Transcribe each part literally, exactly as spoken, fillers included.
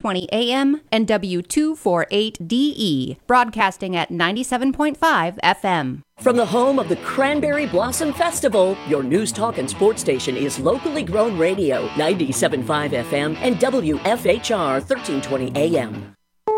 twenty A M and W two forty-eight D E, broadcasting at ninety-seven point five F M. From the home of the Cranberry Blossom Festival, your news talk and sports station is locally grown radio, ninety-seven point five F M and W F H R thirteen twenty A M.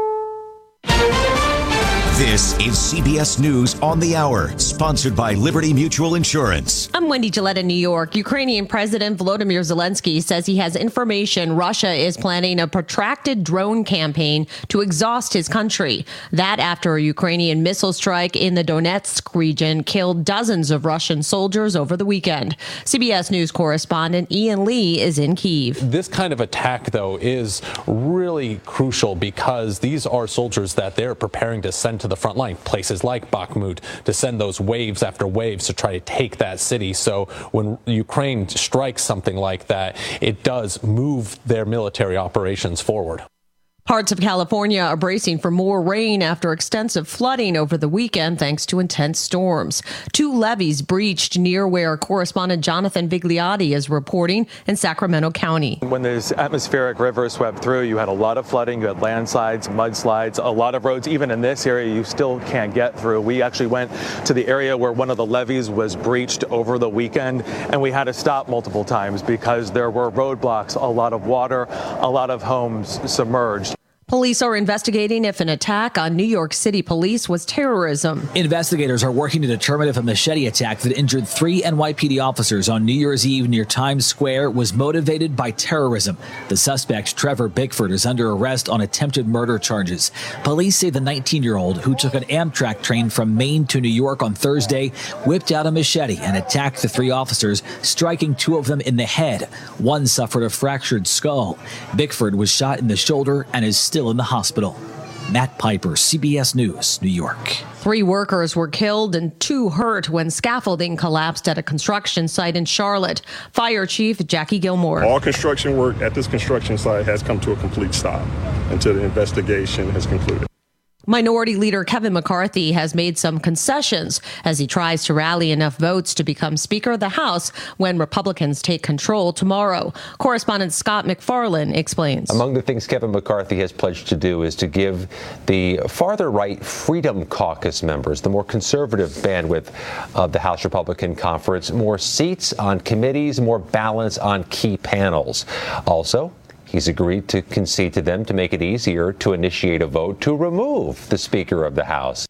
This is C B S News on the Hour, sponsored by Liberty Mutual Insurance. I'm Wendy Gillette in New York. Ukrainian President Volodymyr Zelensky says he has information Russia is planning a protracted drone campaign to exhaust his country. That after a Ukrainian missile strike in the Donetsk region killed dozens of Russian soldiers over the weekend. C B S News correspondent Ian Lee is in Kyiv. This kind of attack, though, is really crucial because these are soldiers that they're preparing to send to the front line, places like Bakhmut, to send those waves after waves to try to take that city. So when Ukraine strikes something like that, it does move their military operations forward. Parts of California are bracing for more rain after extensive flooding over the weekend thanks to intense storms. Two levees breached near where correspondent Jonathan Vigliotti is reporting in Sacramento County. When this atmospheric river swept through, you had a lot of flooding, you had landslides, mudslides, a lot of roads. Even in this area, you still can't get through. We actually went to the area where one of the levees was breached over the weekend, and we had to stop multiple times because there were roadblocks, a lot of water, a lot of homes submerged. Police are investigating if an attack on New York City police was terrorism. Investigators are working to determine if a machete attack that injured three N Y P D officers on New Year's Eve near Times Square was motivated by terrorism. The suspect, Trevor Bickford, is under arrest on attempted murder charges. Police say the nineteen-year-old, who took an Amtrak train from Maine to New York on Thursday, whipped out a machete and attacked the three officers, striking two of them in the head. One suffered a fractured skull. Bickford was shot in the shoulder and is still in the hospital. Matt Piper, C B S News, New York. Three workers were killed and two hurt when scaffolding collapsed at a construction site in Charlotte. Fire Chief Jackie Gilmore. All construction work at this construction site has come to a complete stop until the investigation has concluded. Minority Leader Kevin McCarthy has made some concessions as he tries to rally enough votes to become Speaker of the House when Republicans take control tomorrow. Correspondent Scott McFarlane explains. Among the things Kevin McCarthy has pledged to do is to give the farther right Freedom Caucus members, the more conservative bandwidth of the House Republican Conference, more seats on committees, more balance on key panels. Also, he's agreed to concede to them to make it easier to initiate a vote to remove the Speaker of the House.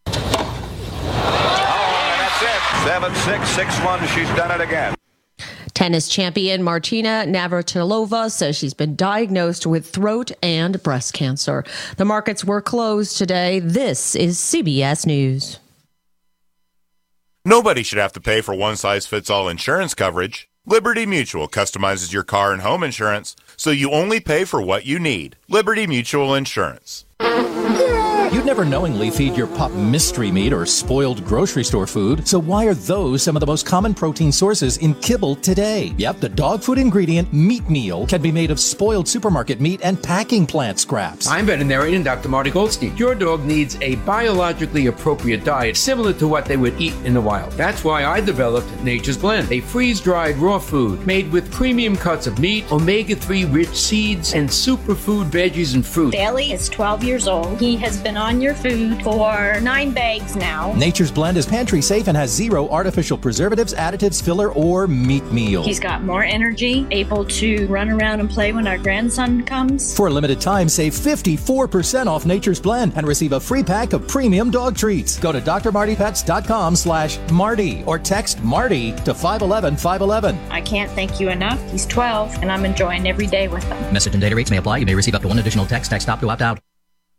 Oh, that's it. seven six, six one. She's done it again. Tennis champion Martina Navratilova says she's been diagnosed with throat and breast cancer. The markets were closed today. This is C B S News. Nobody should have to pay for one-size-fits-all insurance coverage. Liberty Mutual customizes your car and home insurance so you only pay for what you need. Liberty Mutual Insurance. You'd never knowingly feed your pup mystery meat or spoiled grocery store food, so why are those some of the most common protein sources in kibble today? Yep, the dog food ingredient meat meal can be made of spoiled supermarket meat and packing plant scraps. I'm veterinarian Doctor Marty Goldstein. Your dog needs a biologically appropriate diet similar to what they would eat in the wild. That's why I developed Nature's Blend, a freeze-dried raw food made with premium cuts of meat, omega three rich seeds, and superfood veggies and fruit. Bailey is twelve years old. He has been on your food for nine bags now. Nature's Blend is pantry safe and has zero artificial preservatives, additives, filler, or meat meal. He's got more energy, able to run around and play when our grandson comes. For a limited time, save fifty-four percent off Nature's Blend and receive a free pack of premium dog treats. Go to drmartypets.com slash Marty or text Marty to five one one, five one one. I can't thank you enough. He's twelve and I'm enjoying every day with him. Message and data rates may apply. You may receive up to one additional text. Text stop to opt out.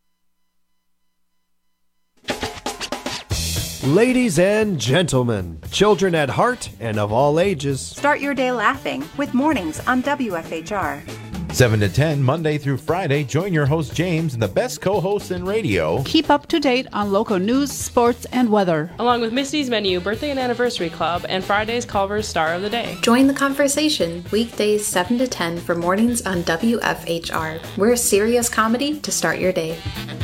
Ladies and gentlemen, children at heart and of all ages. Start your day laughing with Mornings on W F H R. seven to ten, Monday through Friday, join your host James and the best co-hosts in radio. Keep up to date on local news, sports, and weather. Along with Misty's Menu, Birthday and Anniversary Club, and Friday's Culver's Star of the Day. Join the conversation weekdays seven to ten for Mornings on W F H R. We're a serious comedy to start your day.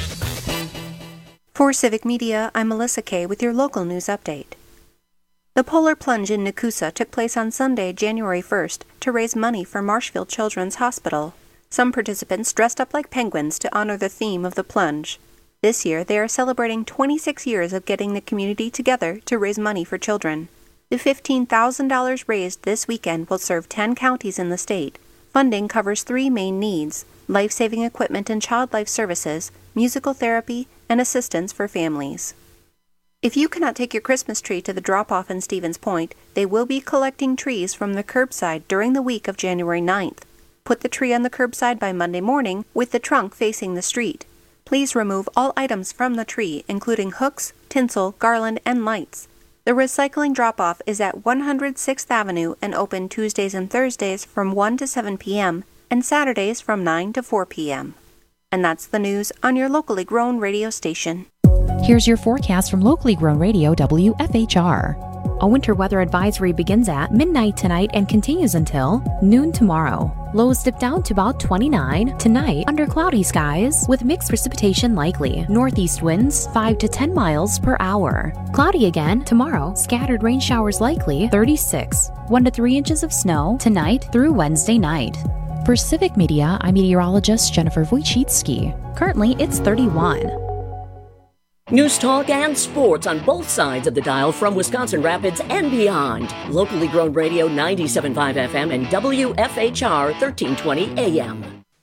For Civic Media, I'm Melissa Kay with your local news update. The Polar Plunge in Nakusa took place on Sunday, January first, to raise money for Marshfield Children's Hospital. Some participants dressed up like penguins to honor the theme of the plunge. This year, they are celebrating twenty-six years of getting the community together to raise money for children. The fifteen thousand dollars raised this weekend will serve ten counties in the state. Funding covers three main needs: life-saving equipment and child life services, musical therapy, and assistance for families. If you cannot take your Christmas tree to the drop-off in Stevens Point, they will be collecting trees from the curbside during the week of January ninth. Put the tree on the curbside by Monday morning with the trunk facing the street. Please remove all items from the tree, including hooks, tinsel, garland, and lights. The recycling drop-off is at one hundred sixth Avenue and open Tuesdays and Thursdays from one to seven p.m. and Saturdays from nine to four p.m. And that's the news on your locally grown radio station. Here's your forecast from locally grown radio W F H R. A winter weather advisory begins at midnight tonight and continues until noon tomorrow. Lows dip down to about twenty-nine. Tonight, under cloudy skies with mixed precipitation likely. Northeast winds five to ten miles per hour. Cloudy again tomorrow. Scattered rain showers likely. thirty-six. one to three inches of snow tonight through Wednesday night. For Civic Media, I'm meteorologist Jennifer Wojcicki. Currently, it's thirty-one. News talk and sports on both sides of the dial from Wisconsin Rapids and beyond. Locally grown radio ninety-seven point five F M and W F H R thirteen twenty A M.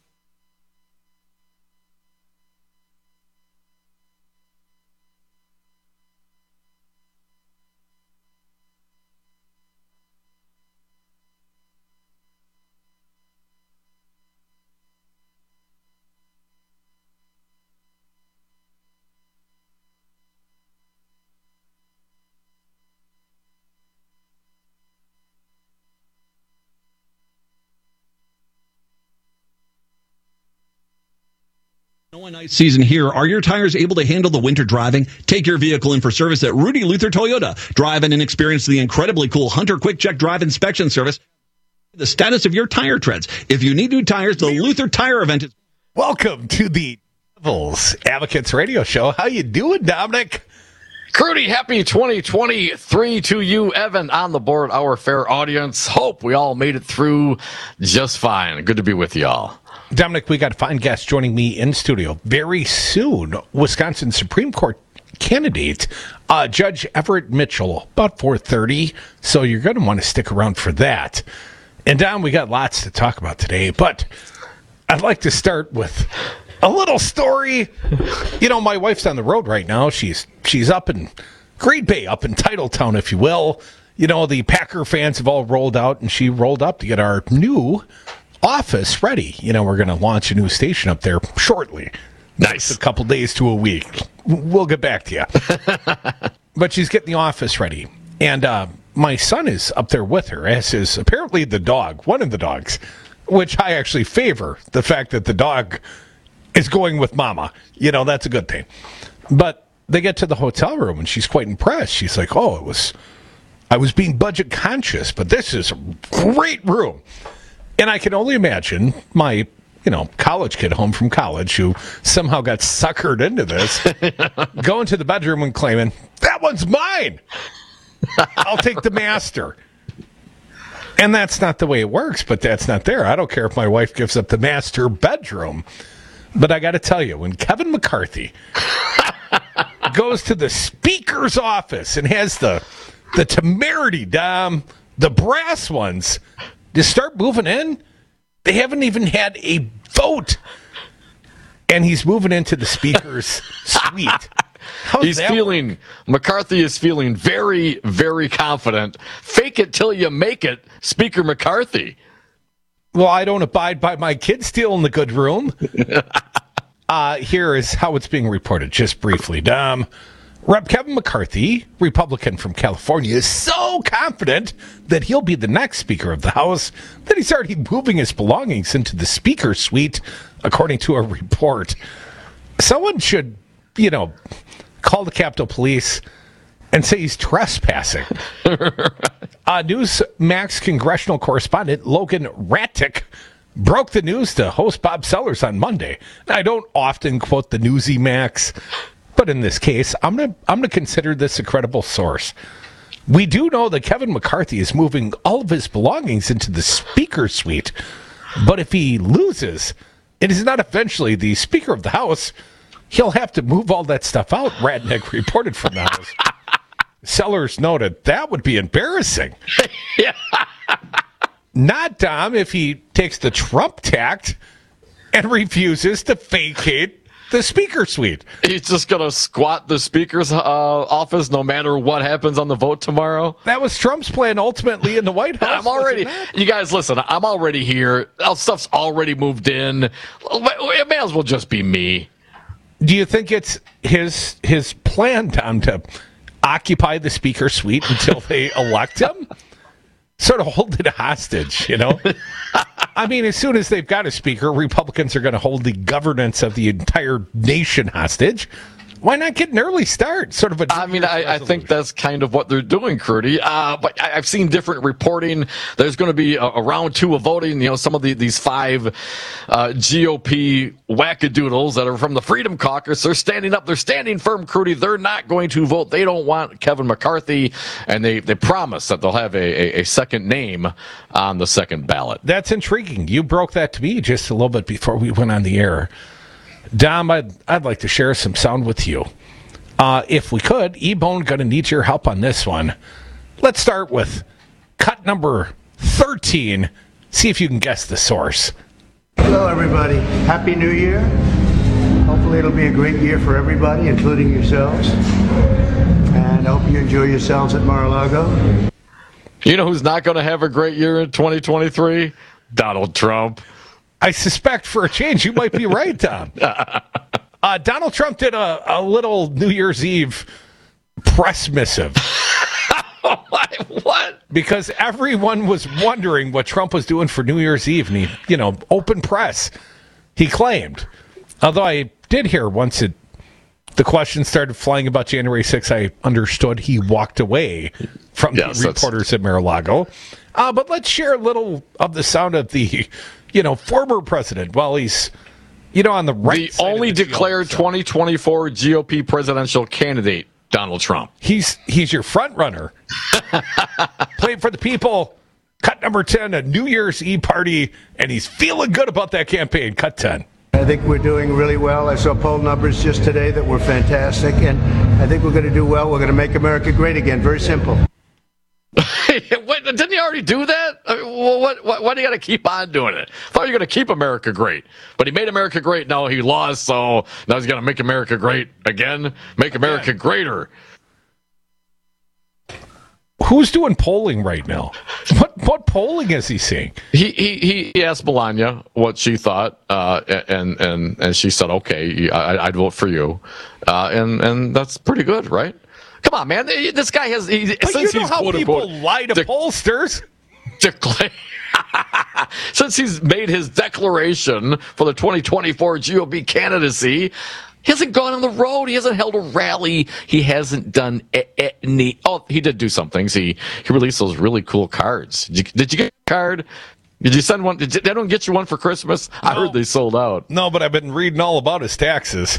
Snow and ice season here. Are your tires able to handle the winter driving? Take your vehicle in for service at Rudy Luther Toyota. Drive in and experience the incredibly cool Hunter Quick Check Drive Inspection Service. The status of your tire treads. If you need new tires, the Luther Tire Event is... Welcome to the Devil's Advocates Radio Show. How you doing, Dominic? Crudy, happy twenty twenty-three to you, Evan, on the board, our fair audience. Hope we all made it through just fine. Good to be with y'all. Dominic, we got a fine guest joining me in studio very soon. Wisconsin Supreme Court candidate, uh, Judge Everett Mitchell, about four thirty. So you're going to want to stick around for that. And Dom, we got lots to talk about today, but I'd like to start with a little story. You know, my wife's on the road right now. She's she's up in Green Bay, up in Titletown, if you will. You know, the Packer fans have all rolled out, and she rolled up to get our new office ready. You know, we're going to launch a new station up there shortly. Nice. A couple days to a week. We'll get back to you. But she's getting the office ready. And uh, my son is up there with her, as is apparently the dog, one of the dogs, which I actually favor the fact that the dog is going with mama. You know, that's a good thing. But they get to the hotel room, and she's quite impressed. She's like, oh, it was, I was being budget conscious, but this is a great room. And I can only imagine my, you know, college kid home from college who somehow got suckered into this, going to the bedroom and claiming, that one's mine. I'll take the master. And that's not the way it works, but that's not there. I don't care if my wife gives up the master bedroom. But I got to tell you, when Kevin McCarthy goes to the speaker's office and has the, the temerity, Dom, the brass ones, to start moving in, they haven't even had a vote. And he's moving into the speaker's suite. How's He's feeling, work? McCarthy is feeling very, very confident. Fake it till you make it, Speaker McCarthy. Well, I don't abide by my kids stealing the good room. uh, here is how it's being reported, just briefly. Dom, Representative Kevin McCarthy, Republican from California, is so confident that he'll be the next Speaker of the House that he's already moving his belongings into the Speaker's suite, according to a report. Someone should, you know, call the Capitol Police and say he's trespassing. uh, Newsmax congressional correspondent Logan Rattick broke the news to host Bob Sellers on Monday. Now, I don't often quote the Newsy Max, but in this case, I'm gonna I'm gonna consider this a credible source. We do know that Kevin McCarthy is moving all of his belongings into the Speaker's suite, But if he loses, and is not eventually the Speaker of the House, he'll have to move all that stuff out, Radnick reported from the House. Sellers noted that would be embarrassing. Yeah. Not, Dom, if he takes the Trump tact and refuses to vacate the Speaker suite. He's just going to squat the Speaker's uh, office no matter what happens on the vote tomorrow. That was Trump's plan ultimately in the White House. I'm already, you guys, listen, I'm already here. Stuff's already moved in. It may as well just be me. Do you think it's his his plan, Tom, to occupy the Speaker suite until they elect him? Sort of hold it hostage, you know? I mean, as soon as they've got a speaker, Republicans are going to hold the governance of the entire nation hostage. Why not get an early start? Sort of a. I mean, I, I think that's kind of what they're doing, Crudy. Uh, but I, I've seen different reporting. There's going to be a, a round two of voting. You know, some of the, these five uh, G O P wackadoodles that are from the Freedom Caucus, they're standing up. They're standing firm, Crudy. They're not going to vote. They don't want Kevin McCarthy, and they, they promise that they'll have a, a, a second name on the second ballot. That's intriguing. You broke that to me just a little bit before we went on the air. Dom, I'd, I'd like to share some sound with you. Uh, if we could, E-Bone, going to need your help on this one. Let's start with cut number thirteen. See if you can guess the source. Hello, everybody. Happy New Year. Hopefully it'll be a great year for everybody, including yourselves. And I hope you enjoy yourselves at Mar-a-Lago. You know who's not going to have a great year in twenty twenty-three? Donald Trump. I suspect for a change, you might be right, Tom. Uh, Donald Trump did a, a little New Year's Eve press missive. What? Because everyone was wondering what Trump was doing for New Year's Eve. And he, you know, open press, he claimed. Although I did hear once it, the question started flying about January sixth, I understood he walked away from yes, the reporters at Mar-a-Lago. Uh, but let's share a little of the sound of the, you know, former president while he's, you know, on the right the side only of the declared field, so. twenty twenty-four G O P presidential candidate, Donald Trump. He's he's your front runner. Playing for the people. Cut number ten, a New Year's Eve party, and he's feeling good about that campaign. Cut ten. I think we're doing really well. I saw poll numbers just today that were fantastic, and I think we're going to do well. We're going to make America great again. Very simple. What, didn't he already do that? I mean, well, what, what, why do you got to keep on doing it? I thought you were going to keep America great. But he made America great. Now he lost, so now he's going to make America great again. Make America again. Greater. Who's doing polling right now? What what polling is he seeing? He he he asked Melania what she thought, uh, and and and she said, "Okay, I, I'd vote for you," uh, and and that's pretty good, right? Come on, man! This guy has. He, but since you know he's how quote, people unquote, lie to de- pollsters. Declare. Since he's made his declaration for the twenty twenty-four G O P candidacy, he hasn't gone on the road. He hasn't held a rally. He hasn't done any. Oh, he did do some things. He he released those really cool cards. Did you, did you get a card? Did you send one? Did you, they don't get you one for Christmas? No. I heard they sold out. No, but I've been reading all about his taxes.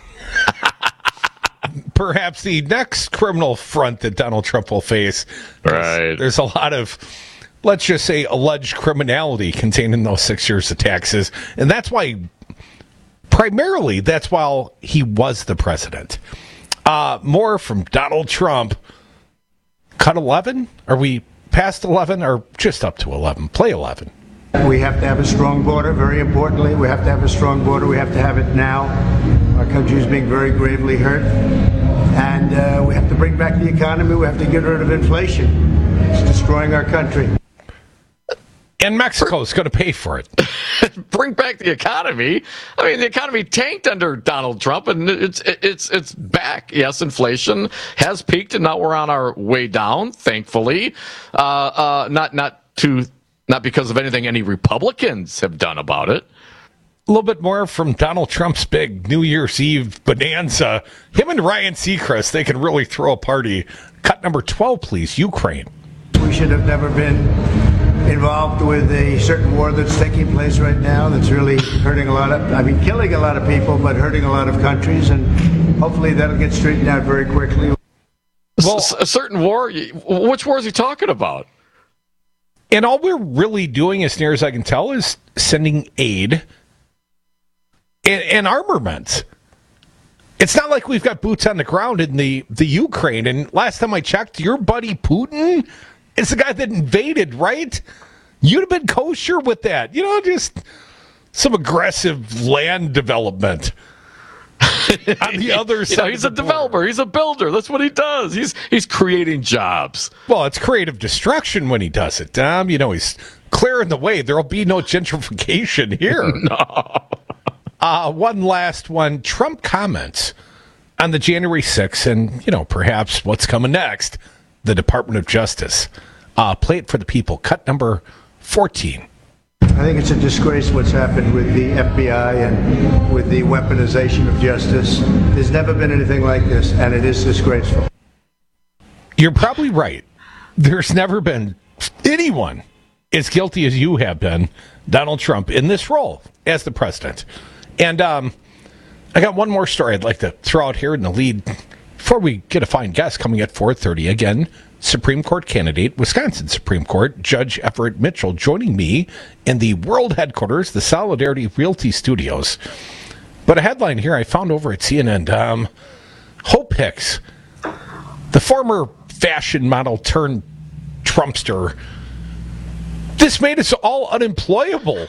Perhaps the next criminal front that Donald Trump will face. Right. There's a lot of, let's just say, alleged criminality contained in those six years of taxes. And that's why, primarily, that's why he was the president. Uh, more from Donald Trump. Cut eleven? Are we past eleven or just up to eleven? Play eleven. We have to have a strong border, very importantly. We have to have a strong border. We have to have it now. Our country is being very gravely hurt. And uh, we have to bring back the economy. We have to get rid of inflation. It's destroying our country. And Mexico is going to pay for it. Bring back the economy. I mean, the economy tanked under Donald Trump, and it's it's it's back. Yes, inflation has peaked, and now we're on our way down. Thankfully, uh, uh, not not to not because of anything any Republicans have done about it. A little bit more from Donald Trump's big New Year's Eve bonanza. Him and Ryan Seacrest, they can really throw a party. Cut number twelve, please. Ukraine. We should have never been involved with a certain war that's taking place right now that's really hurting a lot of, I mean, killing a lot of people, but hurting a lot of countries. And hopefully that'll get straightened out very quickly. Well, a certain war? Which war is he talking about? And all we're really doing, as near as I can tell, is sending aid and, and armament. It's not like we've got boots on the ground in the, the Ukraine. And last time I checked, your buddy Putin is the guy that invaded, right? You'd have been kosher with that. You know, just some aggressive land development. On the other side, you know, he's a developer. He's a builder. That's what he does. He's he's creating jobs. Well, it's creative destruction when he does it, Tom. You know, he's clearing the way. There'll be no gentrification here. No. Uh, one last one. Trump comments on the January sixth, and you know, perhaps what's coming next. The Department of Justice. Uh, play it for the people. Cut number fourteen. I think it's a disgrace what's happened with the F B I and with the weaponization of justice. There's never been anything like this, and it is disgraceful. You're probably right. There's never been anyone as guilty as you have been, Donald Trump, in this role as the president. And um, I got one more story I'd like to throw out here in the lead before we get a fine guest coming at four thirty. Again, Supreme Court candidate, Wisconsin Supreme Court, Judge Everett Mitchell, joining me in the world headquarters, the Solidarity Realty Studios. But a headline here I found over at C N N. Um, Hope Hicks, the former fashion model turned Trumpster, this made us all unemployable.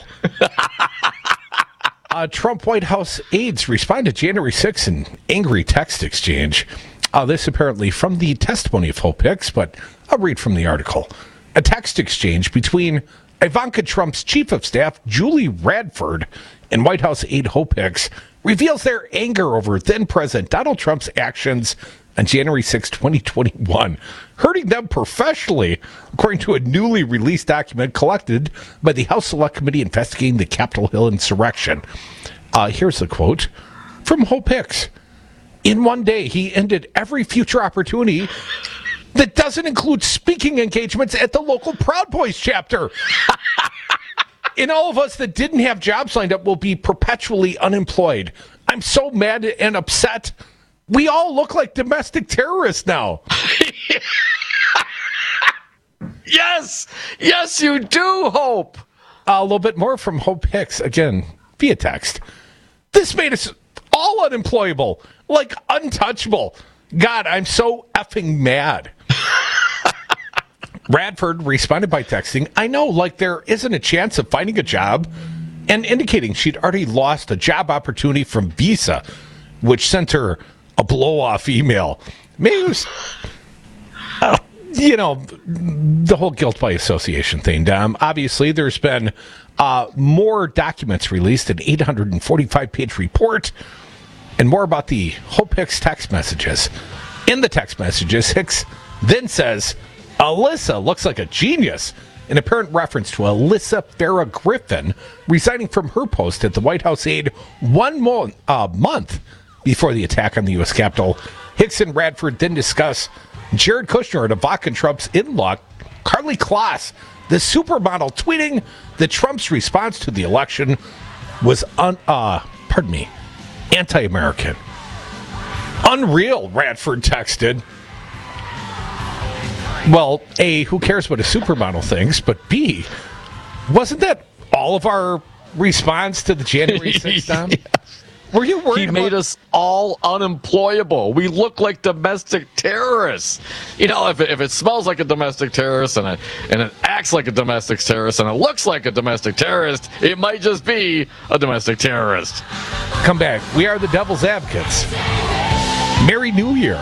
uh, Trump White House aides respond to January sixth in angry text exchange. Uh, this apparently from the testimony of Hope Hicks, but I'll read from the article. A text exchange between Ivanka Trump's chief of staff, Julie Radford, and White House aide Hope Hicks reveals their anger over then-President Donald Trump's actions on January sixth, twenty twenty-one, hurting them professionally, according to a newly released document collected by the House Select Committee investigating the Capitol Hill insurrection. Uh, here's the quote from Hope Hicks. In one day, he ended every future opportunity that doesn't include speaking engagements at the local Proud Boys chapter. And all of us that didn't have jobs lined up will be perpetually unemployed. I'm so mad and upset. We all look like domestic terrorists now. Yes! Yes, you do, Hope! Uh, a little bit more from Hope Hicks, again, via text. This made us all unemployable, like untouchable. God, I'm so effing mad. Radford responded by texting, I know, like there isn't a chance of finding a job, and indicating she'd already lost a job opportunity from Visa, which sent her a blow-off email. Maybe it was, uh, you know, the whole guilt by association thing. Um, obviously, there's been uh, more documents released, an eight hundred forty-five page report, and more about the Hope Hicks text messages. In the text messages, Hicks then says, Alyssa looks like a genius, an apparent reference to Alyssa Farah Griffin resigning from her post at the White House aide one mo- uh, month before the attack on the U S Capitol. Hicks and Radford then discuss Jared Kushner and Ivanka Trump's in-law, Carly Kloss, the supermodel, tweeting that Trump's response to the election was, un- uh, pardon me, anti-American. Unreal, Radford texted. Well, A, who cares what a supermodel thinks, but B, wasn't that all of our response to the January sixth, Tom? Yes. Were you worried He about- made us all unemployable. We look like domestic terrorists. You know, if it, if it smells like a domestic terrorist and it, and it acts like a domestic terrorist and it looks like a domestic terrorist, it might just be a domestic terrorist. Come back. We are the Devil's Advocates. Merry New Year.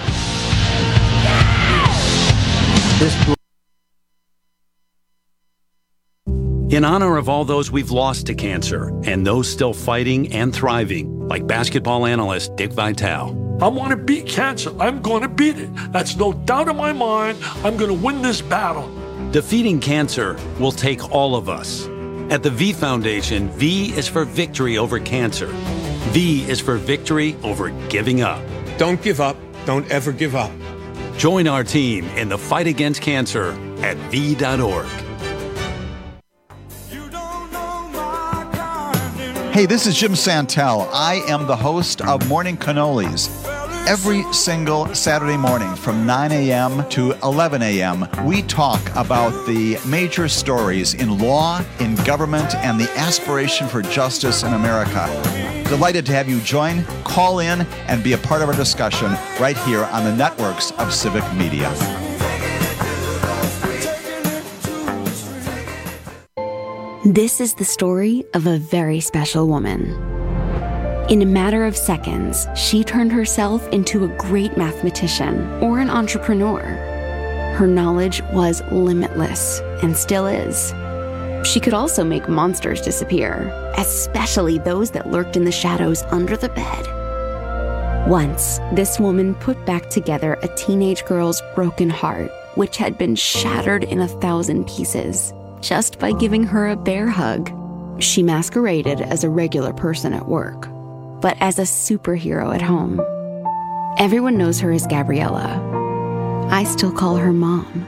In honor of all those we've lost to cancer and those still fighting and thriving, like basketball analyst Dick Vitale. I want to beat cancer. I'm going to beat it. That's no doubt in my mind. I'm going to win this battle. Defeating cancer will take all of us. At the V Foundation, V is for victory over cancer. V is for victory over giving up. Don't give up. Don't ever give up. Join our team in the fight against cancer at V dot org. Hey, this is Jim Santel. I am the host of Morning Cannolis. Every single Saturday morning from nine a.m. to eleven a.m., we talk about the major stories in law, in government, and the aspiration for justice in America. Delighted to have you join, call in, and be a part of our discussion right here on the networks of Civic Media. This is the story of a very special woman. In a matter of seconds, she turned herself into a great mathematician or an entrepreneur. Her knowledge was limitless and still is. She could also make monsters disappear, especially those that lurked in the shadows under the bed. Once, this woman put back together a teenage girl's broken heart, which had been shattered in a thousand pieces, just by giving her a bear hug. She masqueraded as a regular person at work, but as a superhero at home. Everyone knows her as Gabriella. I still call her Mom.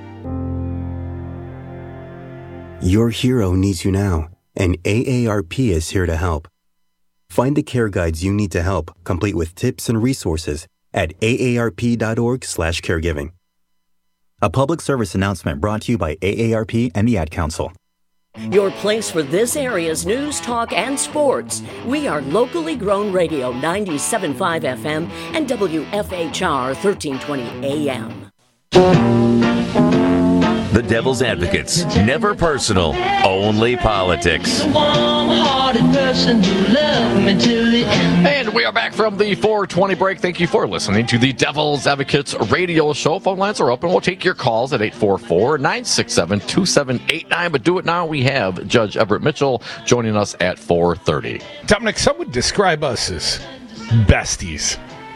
Your hero needs you now, and A A R P is here to help. Find the care guides you need to help, complete with tips and resources at A A R P dot org slash caregiving. A public service announcement brought to you by A A R P and the Ad Council. Your place for this area's news, talk, and sports. We are locally grown radio ninety-seven point five F M and W F H R thirteen twenty A M. The Devil's Advocates. Never personal, only politics. And we are back from the four twenty break. Thank you for listening to the Devil's Advocates radio show. Phone lines are open. We'll take your calls at eight four four, nine six seven, two seven eight nine. But do it now. We have Judge Everett Mitchell joining us at four thirty. Dominic, some would describe us as besties.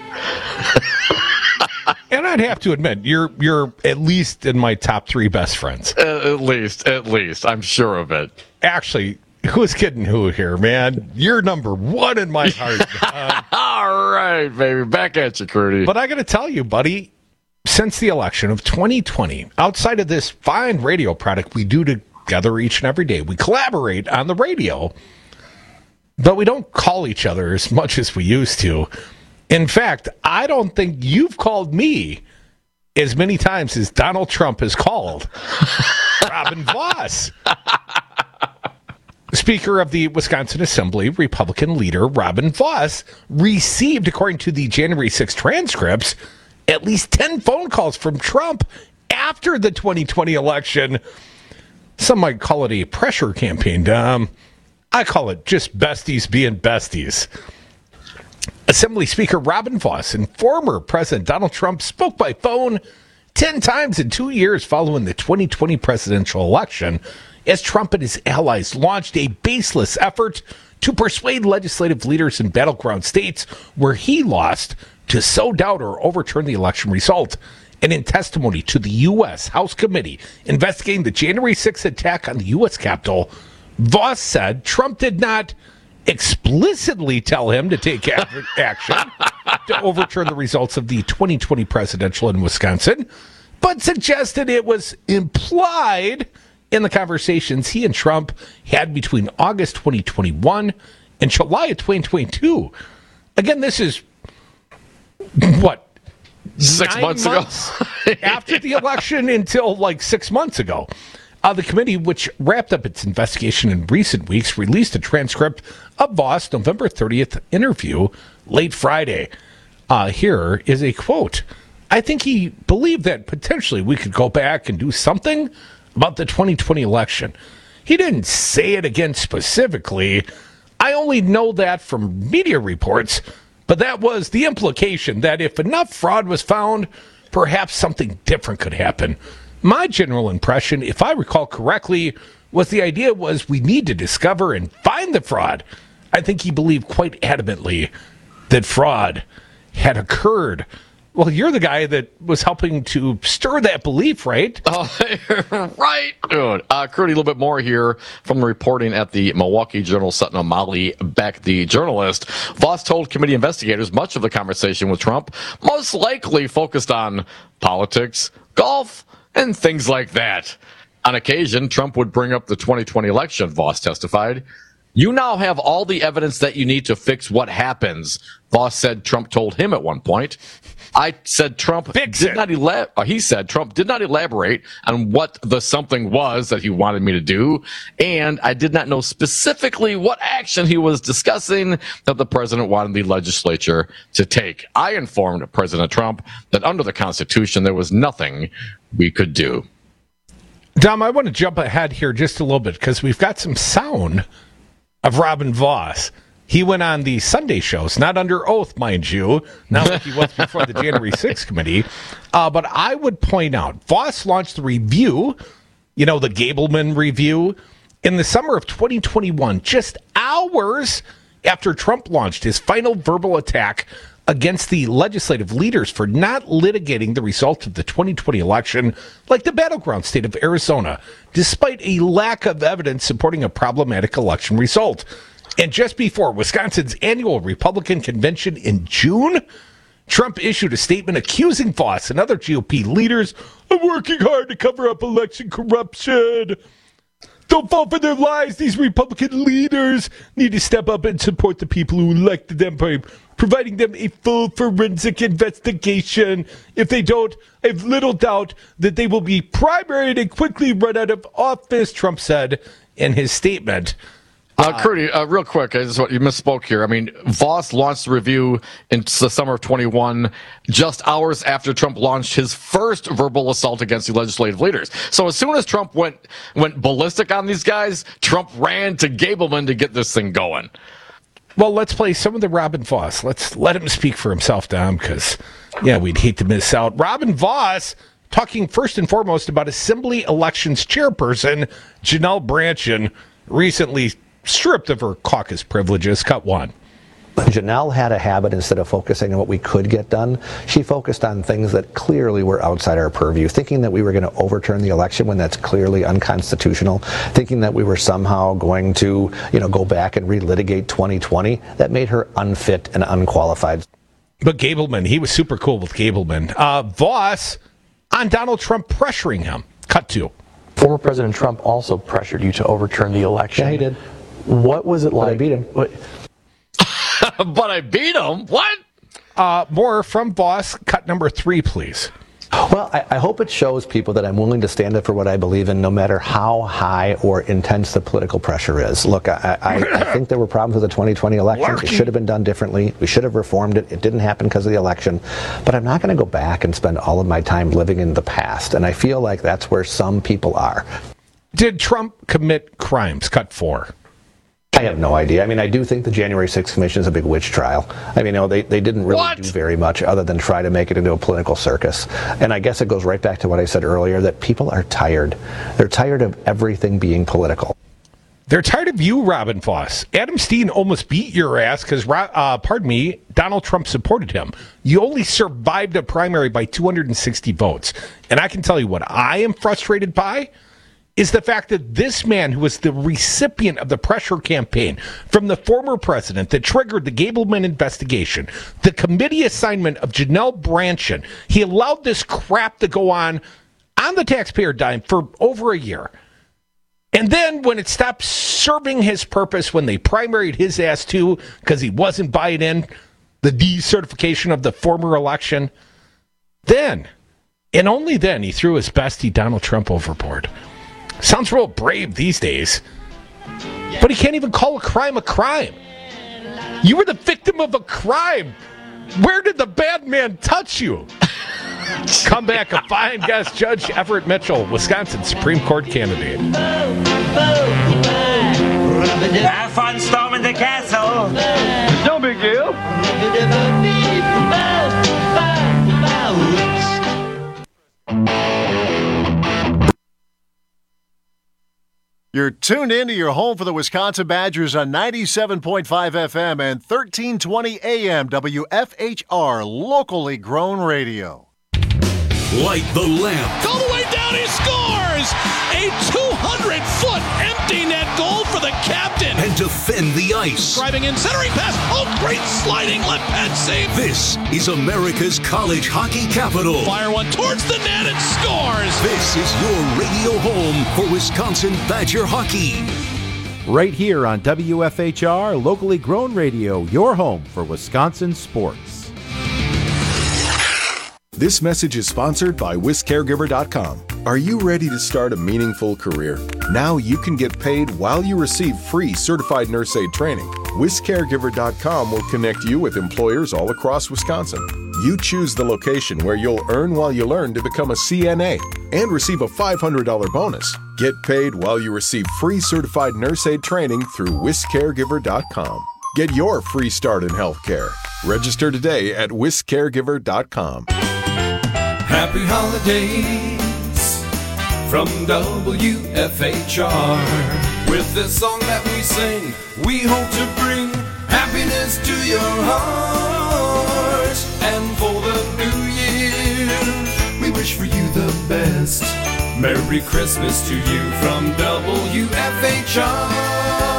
And I'd have to admit, you're you're at least in my top three best friends. Uh, at least, at least. I'm sure of it. Actually, who's kidding who here, man? You're number one in my heart. Uh, All right, baby. Back at you, Curdy. But I got to tell you, buddy, since the election of twenty twenty, outside of this fine radio product we do together each and every day, we collaborate on the radio, but we don't call each other as much as we used to. In fact, I don't think you've called me as many times as Donald Trump has called Robin Vos. Speaker of the Wisconsin Assembly, Republican leader Robin Vos received, according to the January sixth transcripts, at least ten phone calls from Trump after the twenty twenty election. Some might call it a pressure campaign. Um, I call it just besties being besties. Assembly Speaker Robin Vos and former President Donald Trump spoke by phone ten times in two years following the twenty twenty presidential election, as Trump and his allies launched a baseless effort to persuade legislative leaders in battleground states where he lost to sow doubt or overturn the election result. And in testimony to the U S House Committee investigating the January sixth attack on the U S Capitol, Vos said Trump did not explicitly tell him to take action to overturn the results of the twenty twenty presidential in Wisconsin, but suggested it was implied in the conversations he and Trump had between August twenty twenty-one and July of twenty twenty-two. Again, this is, what, Six months, months ago. after the election until like six months ago. Uh, the committee, which wrapped up its investigation in recent weeks, released a transcript of Vos' November thirtieth interview late Friday. Uh, here is a quote. I think he believed that potentially we could go back and do something about the twenty twenty election. He didn't say it again specifically. I only know that from media reports, but that was the implication that if enough fraud was found, perhaps something different could happen. My general impression, if I recall correctly, was the idea was we need to discover and find the fraud. I think he believed quite adamantly that fraud had occurred. Well, you're the guy that was helping to stir that belief, right? Oh, right, dude. Uh, Curdy, a little bit more here from the reporting at the Milwaukee Journal. Sutton O'Malley Beck, the journalist. Vos told committee investigators much of the conversation with Trump most likely focused on politics, golf, and things like that. On occasion, Trump would bring up the twenty twenty election, Vos testified. You now have all the evidence that you need to fix what happens. Voss said Trump told him at one point. I said Trump Fix did it. not elab- or he said Trump did not elaborate on what the something was that he wanted me to do, and I did not know specifically what action he was discussing that the president wanted the legislature to take. I informed President Trump that under the Constitution there was nothing we could do. Dom, I want to jump ahead here just a little bit because we've got some sound of Robin Voss. He went on the Sunday shows, not under oath, mind you, not like he was before the January sixth committee. Uh, but I would point out, Voss launched the review, you know, the Gableman review, in the summer of twenty twenty-one, just hours after Trump launched his final verbal attack against the legislative leaders for not litigating the result of the twenty twenty election like the battleground state of Arizona, despite a lack of evidence supporting a problematic election result. And just before Wisconsin's annual Republican convention in June, Trump issued a statement accusing Voss and other G O P leaders of working hard to cover up election corruption. Don't fall for their lies. These Republican leaders need to step up and support the people who elected them by providing them a full forensic investigation. If they don't, I have little doubt that they will be primaried and quickly run out of office, Trump said in his statement. Uh, Curdy, uh, real quick, I just want, you misspoke here. I mean, Voss launched the review in the summer of twenty-one, just hours after Trump launched his first verbal assault against the legislative leaders. So as soon as Trump went went ballistic on these guys, Trump ran to Gableman to get this thing going. Well, let's play some of the Robin Voss. Let's let him speak for himself, Dom, because, yeah, we'd hate to miss out. Robin Voss talking first and foremost about Assembly Elections chairperson Janelle Brandtjen, recently stripped of her caucus privileges. Cut one. Janelle had a habit, instead of focusing on what we could get done, she focused on things that clearly were outside our purview, thinking that we were going to overturn the election when that's clearly unconstitutional, thinking that we were somehow going to, you know, go back and relitigate twenty twenty. That made her unfit and unqualified. But Gableman, he was super cool with Gableman. Uh, Voss on Donald Trump pressuring him. Cut two. Former President Trump also pressured you to overturn the election. Yeah, he did. What was it like? But I beat him. What? But I beat him? What? Uh, more from Voss. Cut number three, please. Well, I, I hope it shows people that I'm willing to stand up for what I believe in, no matter how high or intense the political pressure is. Look, I, I, I think there were problems with the twenty twenty election. It should have been done differently. We should have reformed it. It didn't happen because of the election. But I'm not going to go back and spend all of my time living in the past. And I feel like that's where some people are. Did Trump commit crimes? Cut four. I have no idea. I mean, I do think the January sixth Commission is a big witch trial. I mean, you know, they, they didn't really What? do very much other than try to make it into a political circus. And I guess it goes right back to what I said earlier, that people are tired. They're tired of everything being political. They're tired of you, Robin Voss. Adam Steen almost beat your ass because, uh, pardon me, Donald Trump supported him. You only survived a primary by two hundred sixty votes. And I can tell you what I am frustrated by is the fact that this man, who was the recipient of the pressure campaign from the former president that triggered the Gableman investigation, the committee assignment of Janelle Brandtjen, he allowed this crap to go on on the taxpayer dime for over a year. And then when it stopped serving his purpose, when they primaried his ass too, because he wasn't buying in the decertification of the former election, then, and only then, he threw his bestie Donald Trump overboard. Sounds real brave these days. But he can't even call a crime a crime. You were the victim of a crime. Where did the bad man touch you? Come back, a fine guest, Judge Everett Mitchell, Wisconsin Supreme Court candidate. Have fun storming the castle. No big deal. You're tuned in to your home for the Wisconsin Badgers on ninety-seven point five F M and thirteen twenty A M W F H R, locally grown radio. Light the lamp. All the way down, he scores! A two hundred foot empty net goal for the captain. And defend the ice. Driving in, centering pass. Oh, great sliding left pad save. This is America's college hockey capital. Fire one towards the net and scores. This is your radio home for Wisconsin Badger hockey. right here on W F H R, locally grown radio, your home for Wisconsin sports. This message is sponsored by Wis Caregiver dot com. Are you ready to start a meaningful career? Now you can get paid while you receive free certified nurse aid training. Wis Caregiver dot com will connect you with employers all across Wisconsin. You choose the location where you'll earn while you learn to become a C N A and receive a five hundred dollars bonus. Get paid while you receive free certified nurse aid training through Wis Caregiver dot com. Get your free start in healthcare. Register today at Wis Caregiver dot com. Happy holidays from W F H R. With this song that we sing, we hope to bring happiness to your heart. And for the new year, we wish for you the best. Merry Christmas to you from W F H R.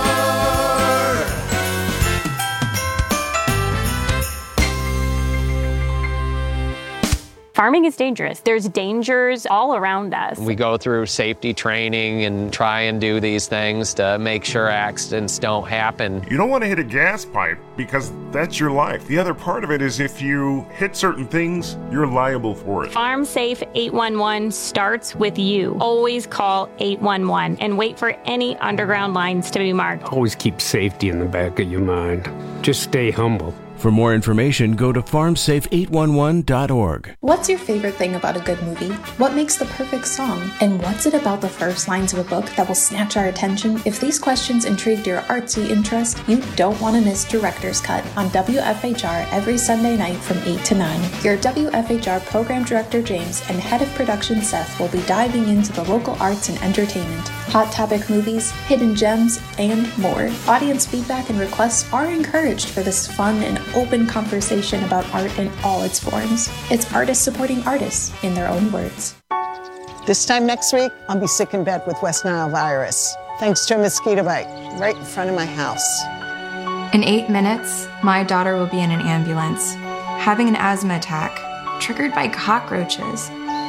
Farming is dangerous. There's dangers all around us. We go through safety training and try and do these things to make sure accidents don't happen. You don't want to hit a gas pipe because that's your life. The other part of it is if you hit certain things, you're liable for it. Farm Safe eight one one starts with you. Always call eight one one and wait for any underground lines to be marked. Always keep safety in the back of your mind. Just stay humble. For more information, go to farm safe eight one one dot org. What's your favorite thing about a good movie? What makes the perfect song? And what's it about the first lines of a book that will snatch our attention? If these questions intrigued your artsy interest, you don't want to miss Director's Cut on W F H R every Sunday night from eight to nine. Your W F H R Program Director James and Head of Production Seth will be diving into the local arts and entertainment, hot topic movies, hidden gems, and more. Audience feedback and requests are encouraged for this fun and open conversation about art in all its forms. It's artists supporting artists in their own words. This time next week, I'll be sick in bed with West Nile virus, thanks to a mosquito bite right in front of my house. In eight minutes, my daughter will be in an ambulance, having an asthma attack, triggered by cockroaches.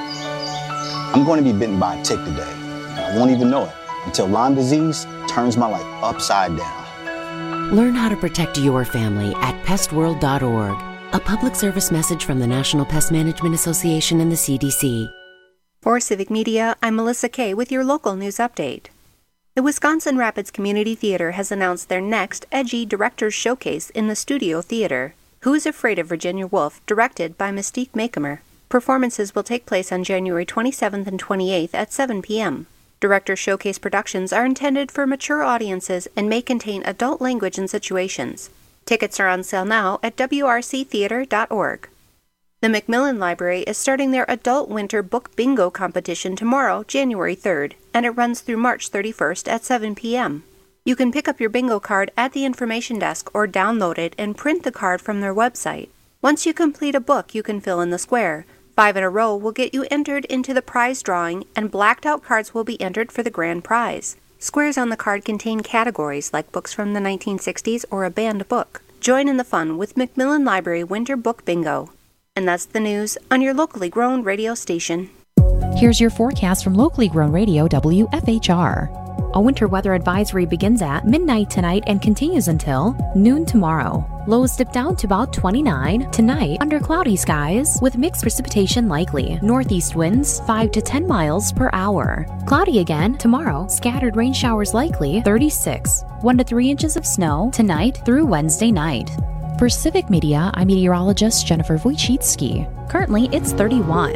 I'm going to be bitten by a tick today. I won't even know it until Lyme disease turns my life upside down. Learn how to protect your family at pest world dot org. A public service message from the National Pest Management Association and the C D C. For Civic Media, I'm Melissa Kay with your local news update. The Wisconsin Rapids Community Theater has announced their next edgy director's showcase in the Studio Theater. Who is Afraid of Virginia Woolf, directed by Mystique Makemer. Performances will take place on January twenty-seventh and twenty-eighth at seven p.m. Director Showcase productions are intended for mature audiences and may contain adult language and situations. Tickets are on sale now at W R C theater dot org. The Macmillan Library is starting their Adult Winter Book Bingo competition tomorrow, January third, and it runs through March thirty-first at seven p.m. You can pick up your bingo card at the information desk or download it and print the card from their website. Once you complete a book, you can fill in the square. Five in a row will get you entered into the prize drawing, and blacked-out cards will be entered for the grand prize. Squares on the card contain categories like books from the nineteen sixties or a banned book. Join in the fun with Macmillan Library Winter Book Bingo. And that's the news on your locally grown radio station. Here's your forecast from locally grown radio W F H R. A winter weather advisory begins at midnight tonight and continues until noon tomorrow. Lows dip down to about twenty-nine. Tonight, under cloudy skies with mixed precipitation likely. Northeast winds five to ten miles per hour. Cloudy again tomorrow. Scattered rain showers likely. thirty-six. one to three inches of snow tonight through Wednesday night. For Civic Media, I'm meteorologist Jennifer Wojcicki. Currently, it's thirty-one.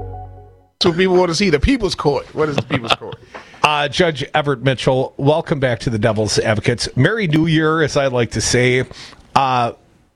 So people want to see the People's Court. What is the People's Court? Uh, Judge Everett Mitchell, welcome back to the Devil's Advocates. Merry New Year, as I like to say. Uh,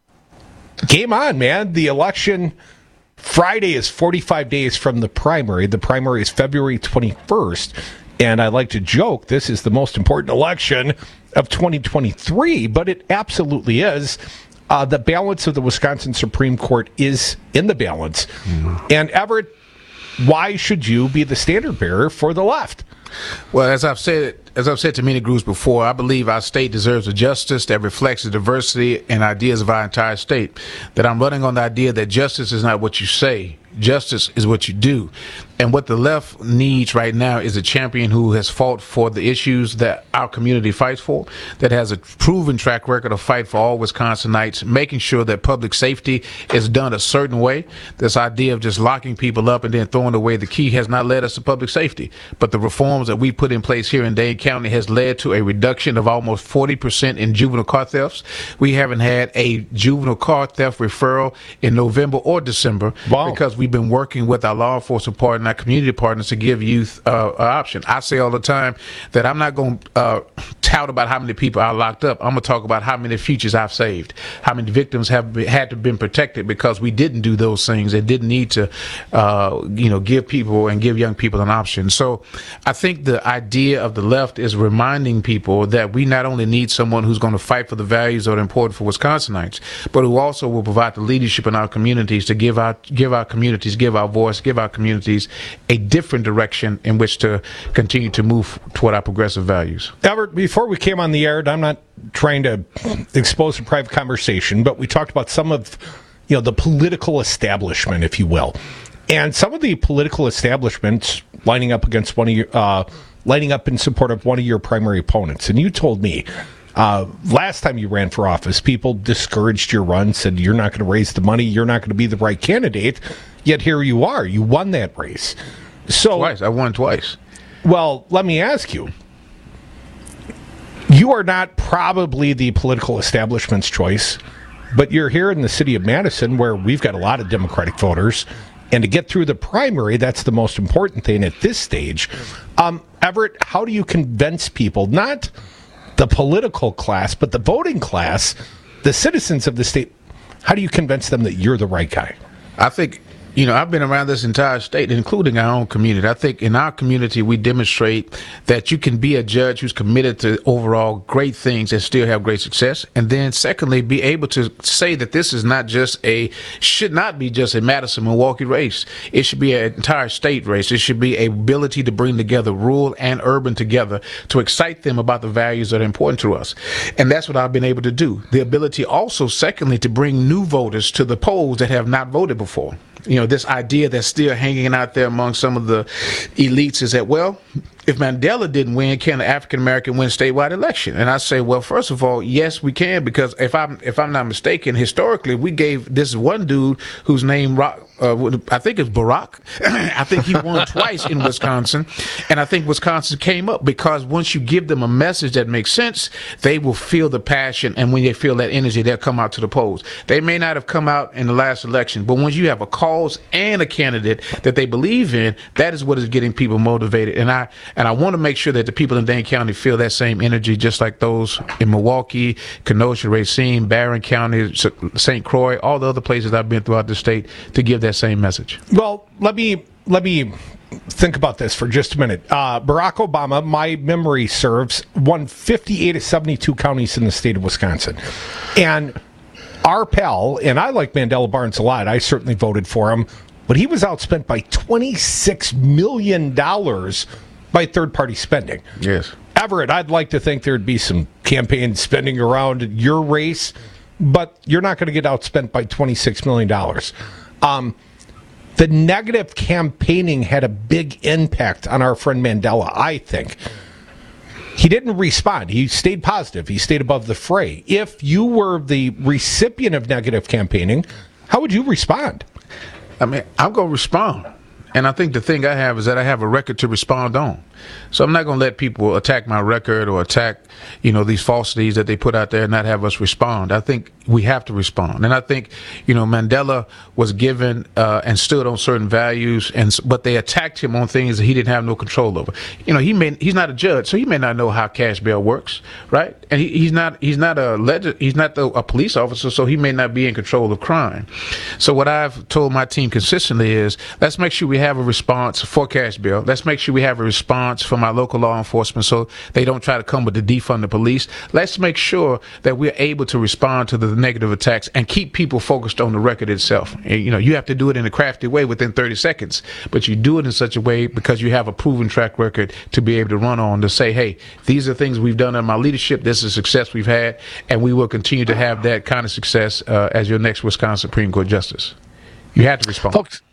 game on, man. The election Friday is forty-five days from the primary. The primary is February twenty-first. And I like to joke, this is the most important election of twenty twenty-three, but it absolutely is. Uh, the balance of the Wisconsin Supreme Court is in the balance. Mm-hmm. And Everett, why should you be the standard bearer for the left? Well, as I've said, as I've said to many groups before, I believe our state deserves a justice that reflects the diversity and ideas of our entire state. That I'm running on the idea that justice is not what you say. Justice is what you do. And what the left needs right now is a champion who has fought for the issues that our community fights for, that has a proven track record of fight for all Wisconsinites, making sure that public safety is done a certain way. This idea of just locking people up and then throwing away the key has not led us to public safety. But the reforms that we put in place here in Dane County has led to a reduction of almost forty percent in juvenile car thefts. We haven't had a juvenile car theft referral in November or December wow. because we've been working with our law enforcement partner, our community partners, to give youth uh, an option. I say all the time that I'm not going to uh, tout about how many people are locked up. I'm going to talk about how many futures I've saved, how many victims have been, had to been protected because we didn't do those things and didn't need to, uh, you know, give people and give young people an option. So I think the idea of the left is reminding people that we not only need someone who's going to fight for the values that are important for Wisconsinites, but who also will provide the leadership in our communities to give our give our communities, give our voice, give our communities a different direction in which to continue to move toward our progressive values. Albert, before we came on the air, I'm not trying to expose a private conversation, but we talked about some of, you know, the political establishment, if you will, and some of the political establishments lining up against one of your, uh, lining up in support of one of your primary opponents. And you told me uh, last time you ran for office, people discouraged your run, said you're not going to raise the money, you're not going to be the right candidate. Yet here you are. You won that race. So twice. I won twice. Well, let me ask you. You are not probably the political establishment's choice, but you're here in the city of Madison where we've got a lot of Democratic voters. And to get through the primary, that's the most important thing at this stage. Um, Everett, how do you convince people, not the political class, but the voting class, the citizens of the state, how do you convince them that you're the right guy? I think, you know, I've been around this entire state, including our own community. I think in our community, we demonstrate that you can be a judge who's committed to overall great things and still have great success. And then secondly, be able to say that this is not just a, should not be just a Madison, Milwaukee race. It should be an entire state race. It should be a ability to bring together rural and urban together to excite them about the values that are important to us. And that's what I've been able to do. The ability also, secondly, to bring new voters to the polls that have not voted before. You know, this idea that's still hanging out there among some of the elites is that, well, if Mandela didn't win, can an African American win statewide election? And I say, well, first of all, yes, we can, because if I'm if I'm not mistaken, historically, we gave this one dude whose name Rock, uh, I think it's Barack. I think he won twice in Wisconsin, and I think Wisconsin came up because once you give them a message that makes sense, they will feel the passion, and when they feel that energy, they'll come out to the polls. They may not have come out in the last election, but once you have a cause and a candidate that they believe in, that is what is getting people motivated. And I. And I want to make sure that the people in Dane County feel that same energy, just like those in Milwaukee, Kenosha, Racine, Barron County, Saint Croix, all the other places I've been throughout the state, to give that same message. Well, let me let me think about this for just a minute. Uh, Barack Obama, my memory serves, won fifty-eight of seventy-two counties in the state of Wisconsin. And our pal, and I like Mandela Barnes a lot, I certainly voted for him, but he was outspent by twenty-six million dollars by third-party spending. Yes. Everett, I'd like to think there'd be some campaign spending around your race, but you're not going to get outspent by twenty-six million dollars. Um, the negative campaigning had a big impact on our friend Mandela, I think. He didn't respond. He stayed positive. He stayed above the fray. If you were the recipient of negative campaigning, how would you respond? I mean, I'm going to respond. And I think the thing I have is that I have a record to respond on. So I'm not going to let people attack my record or attack, you know, these falsities that they put out there and not have us respond. I think we have to respond. And I think, you know, Mandela was given uh, and stood on certain values, and but they attacked him on things that he didn't have no control over. You know, he may he's not a judge, so he may not know how cash bail works, right? And he, he's not he's not a leg- he's not the, a police officer, so he may not be in control of crime. So what I've told my team consistently is, let's make sure we have a response for cash bail. Let's make sure we have a response from our local law enforcement so they don't try to come with the defund the police. Let's make sure that we're able to respond to the negative attacks and keep people focused on the record itself. And, you know, you have to do it in a crafty way within thirty seconds, but you do it in such a way because you have a proven track record to be able to run on to say, hey, these are things we've done in my leadership. This is success we've had, and we will continue to have that kind of success uh, as your next Wisconsin Supreme Court Justice. You have to respond. Folks,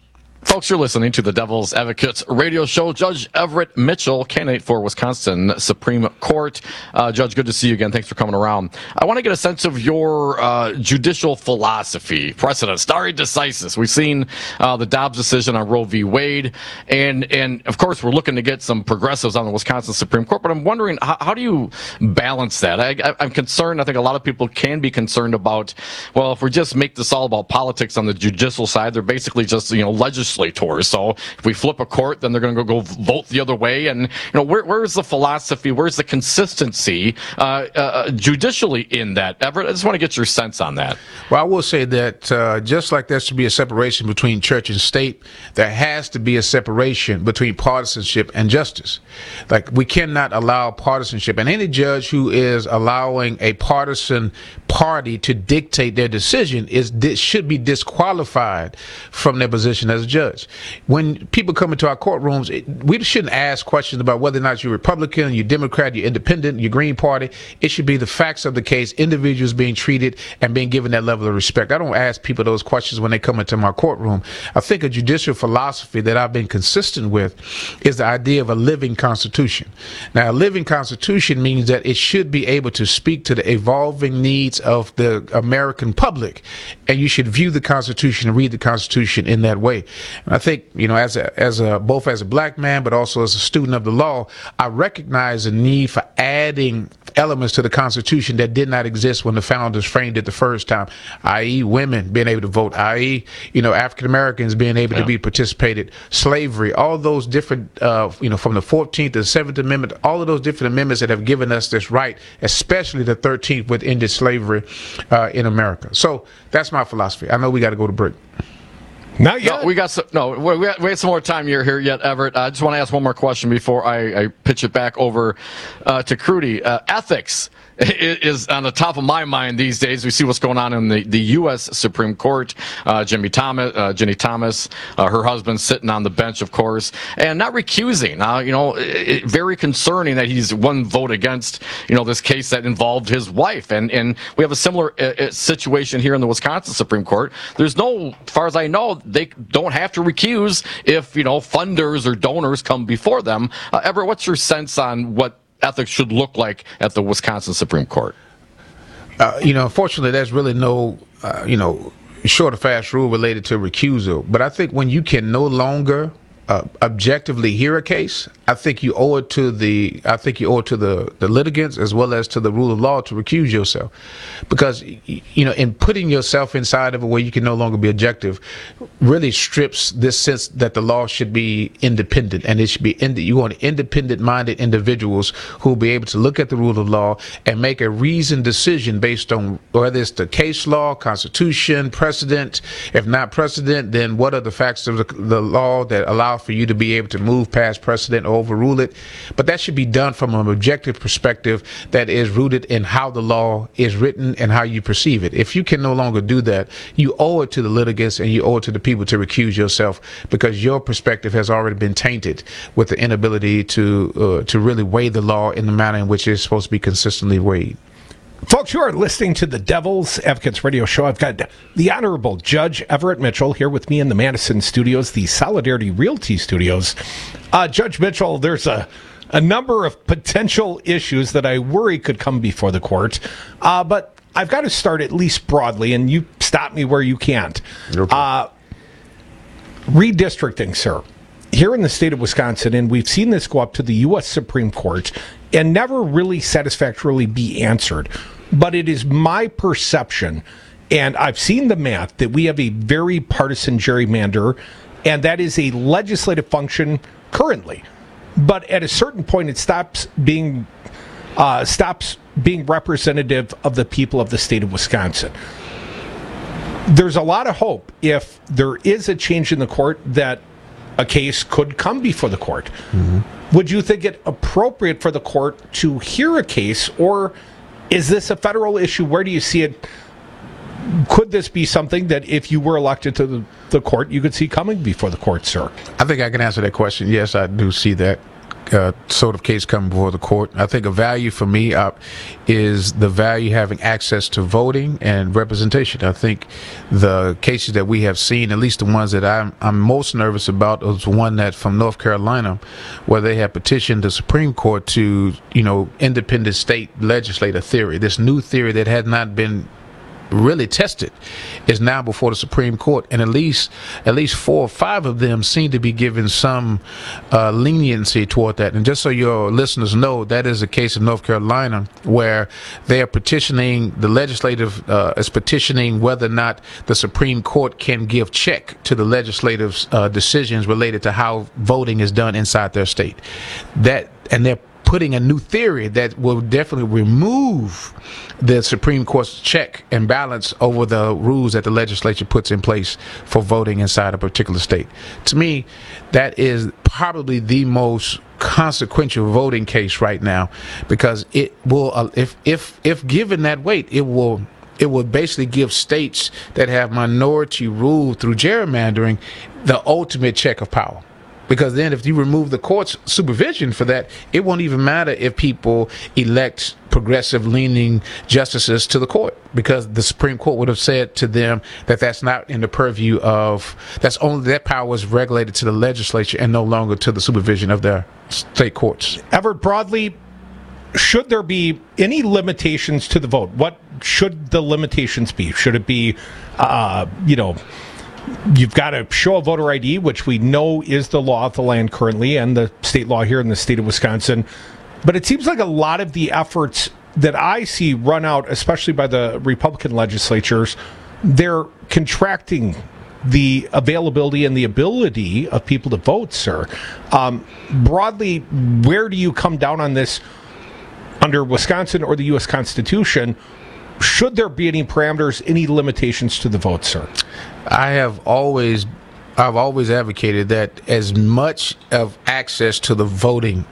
Folks, you're listening to the Devil's Advocates radio show. Judge Everett Mitchell, candidate for Wisconsin Supreme Court. Uh, Judge, good to see you again. Thanks for coming around. I want to get a sense of your uh, judicial philosophy, precedent, stare decisis. We've seen uh, the Dobbs decision on Roe v. Wade, and, and of course, we're looking to get some progressives on the Wisconsin Supreme Court, but I'm wondering, how, how do you balance that? I, I, I'm concerned, I think a lot of people can be concerned about, well, if we just make this all about politics on the judicial side, they're basically just, you know, legislators. So if we flip a court, then they're going to go vote the other way. And, you know, where, where's the philosophy? Where's the consistency uh, uh, judicially in that? Everett, I just want to get your sense on that. Well, I will say that uh, just like there should be a separation between church and state, there has to be a separation between partisanship and justice. Like, we cannot allow partisanship. And any judge who is allowing a partisan party to dictate their decision is should be disqualified from their position as a judge. When people come into our courtrooms, it, we shouldn't ask questions about whether or not you're Republican, you're Democrat, you're Independent, you're Green Party. It should be the facts of the case, individuals being treated and being given that level of respect. I don't ask people those questions when they come into my courtroom. I think a judicial philosophy that I've been consistent with is the idea of a living constitution. Now, a living constitution means that it should be able to speak to the evolving needs of the American public, and you should view the Constitution and read the Constitution in that way. And I think, you know, as a, as a, both as a black man, but also as a student of the law, I recognize the need for adding elements to the Constitution that did not exist when the founders framed it the first time, that is women being able to vote, that is, you know, African Americans being able yeah. to be participated, slavery, all those different, uh, you know, from the fourteenth to the seventh Amendment, all of those different amendments that have given us this right, especially the thirteenth, with ended slavery uh, in America. So that's my philosophy. I know we got to go to break. Not yet. No, we got some, no. We got, we got some more time here, here yet, Everett. I just want to ask one more question before I, I pitch it back over uh, to Crudy. Uh, ethics is on the top of my mind these days. We see what's going on in the, the U S Supreme Court. Uh, Jimmy Thomas, uh, Ginny Thomas, uh, her husband sitting on the bench, of course, and not recusing. Uh, you know, it, very concerning that he's one vote against, you know, this case that involved his wife. And, and we have a similar uh, situation here in the Wisconsin Supreme Court. There's no, as far as I know, they don't have to recuse if, you know, funders or donors come before them. Uh, Everett, what's your sense on what ethics should look like at the Wisconsin Supreme Court? Uh, you know, unfortunately, there's really no, uh, you know, short or fast rule related to recusal. But I think when you can no longer uh, objectively hear a case, I think you owe it to the, I think you owe it to the, the litigants as well as to the rule of law to recuse yourself. Because, you know, in putting yourself inside of a way you can no longer be objective really strips this sense that the law should be independent, and it should be, ind- you want independent-minded individuals who will be able to look at the rule of law and make a reasoned decision based on whether it's the case law, constitution, precedent. If not precedent, then what are the facts of the, the law that allow for you to be able to move past precedent or overrule it. But that should be done from an objective perspective that is rooted in how the law is written and how you perceive it. If you can no longer do that, you owe it to the litigants and you owe it to the people to recuse yourself, because your perspective has already been tainted with the inability to uh, to really weigh the law in the manner in which it's supposed to be consistently weighed. Folks, you are listening to the Devil's Advocates radio show. I've got the Honorable Judge Everett Mitchell here with me in the Madison studios, the Solidarity Realty studios. Uh, Judge Mitchell, there's a, a number of potential issues that I worry could come before the court, uh, but I've got to start at least broadly, and you stop me where you can't. Okay. Uh, redistricting, sir. Here in the state of Wisconsin, and we've seen this go up to the U S Supreme Court and never really satisfactorily be answered. But it is my perception, and I've seen the math, that we have a very partisan gerrymander, and that is a legislative function currently. But at a certain point, it stops being uh, stops being representative of the people of the state of Wisconsin. There's a lot of hope if there is a change in the court that a case could come before the court. Mm-hmm. Would you think it appropriate for the court to hear a case, or is this a federal issue? Where do you see it? Could this be something that if you were elected to the, the court, you could see coming before the court, sir? I think I can answer that question. Yes, I do see that. uh, sort of case coming before the court. I think a value for me uh, is the value having access to voting and representation. I think the cases that we have seen, at least the ones that I'm, I'm most nervous about, was one that from North Carolina, where they have petitioned the Supreme Court to, you know, independent state legislator theory. This new theory that had not been really tested is now before the Supreme Court, and at least at least four or five of them seem to be given some uh, leniency toward that. And just so your listeners know, that is a case in North Carolina where they are petitioning, the legislative uh, is petitioning whether or not the Supreme Court can give check to the legislative uh, decisions related to how voting is done inside their state. That and they're putting a new theory that will definitely remove the Supreme Court's check and balance over the rules that the legislature puts in place for voting inside a particular state. To me, that is probably the most consequential voting case right now, because it will, uh, if if if given that weight, it will it will basically give states that have minority rule through gerrymandering the ultimate check of power. Because then if you remove the court's supervision for that, it won't even matter if people elect progressive-leaning justices to the court, because the Supreme Court would have said to them that that's not in the purview of, that's only, that power is regulated to the legislature and no longer to the supervision of their state courts. Everett, broadly, should there be any limitations to the vote? What should the limitations be? Should it be, uh, you know, you've got to show a voter I D, which we know is the law of the land currently and the state law here in the state of Wisconsin. But it seems like a lot of the efforts that I see run out, especially by the Republican legislatures, they're contracting the availability and the ability of people to vote, sir. Um, broadly, where do you come down on this under Wisconsin or the U S Constitution? Should there be any parameters, any limitations to the vote, sir? I have always, I've always advocated that as much of access to the voting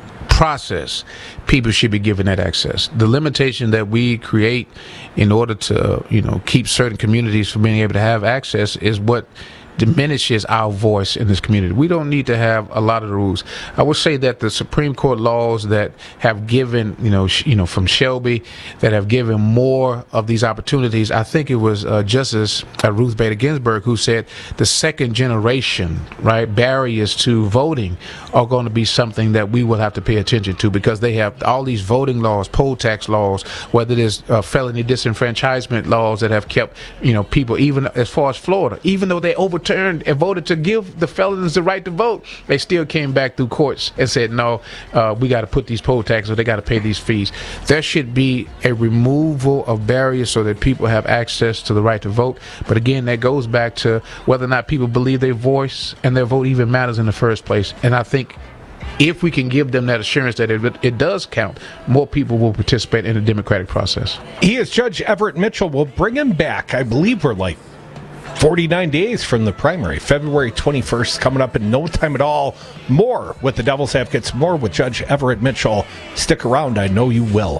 process, people should be given that access. The limitation that we create in order to, you know, keep certain communities from being able to have access is what diminishes our voice in this community. We don't need to have a lot of the rules. I would say that the Supreme Court laws that have given, you know, sh- you know, from Shelby, that have given more of these opportunities. I think it was uh, Justice uh, Ruth Bader Ginsburg who said the second generation, right, barriers to voting are going to be something that we will have to pay attention to, because they have all these voting laws, poll tax laws, whether it is uh, felony disenfranchisement laws that have kept, you know, people, even as far as Florida, even though they over turned and voted to give the felons the right to vote, they still came back through courts and said, no, uh, we got to put these poll taxes, or they got to pay these fees. There should be a removal of barriers so that people have access to the right to vote. But again, that goes back to whether or not people believe their voice and their vote even matters in the first place. And I think if we can give them that assurance that it, it does count, more people will participate in the democratic process. He is Judge Everett Mitchell. We'll bring him back. I believe we're like forty-nine days from the primary. February twenty-first coming up in no time at all. More with the Devil's Advocates, more with Judge Everett Mitchell. Stick around, I know you will.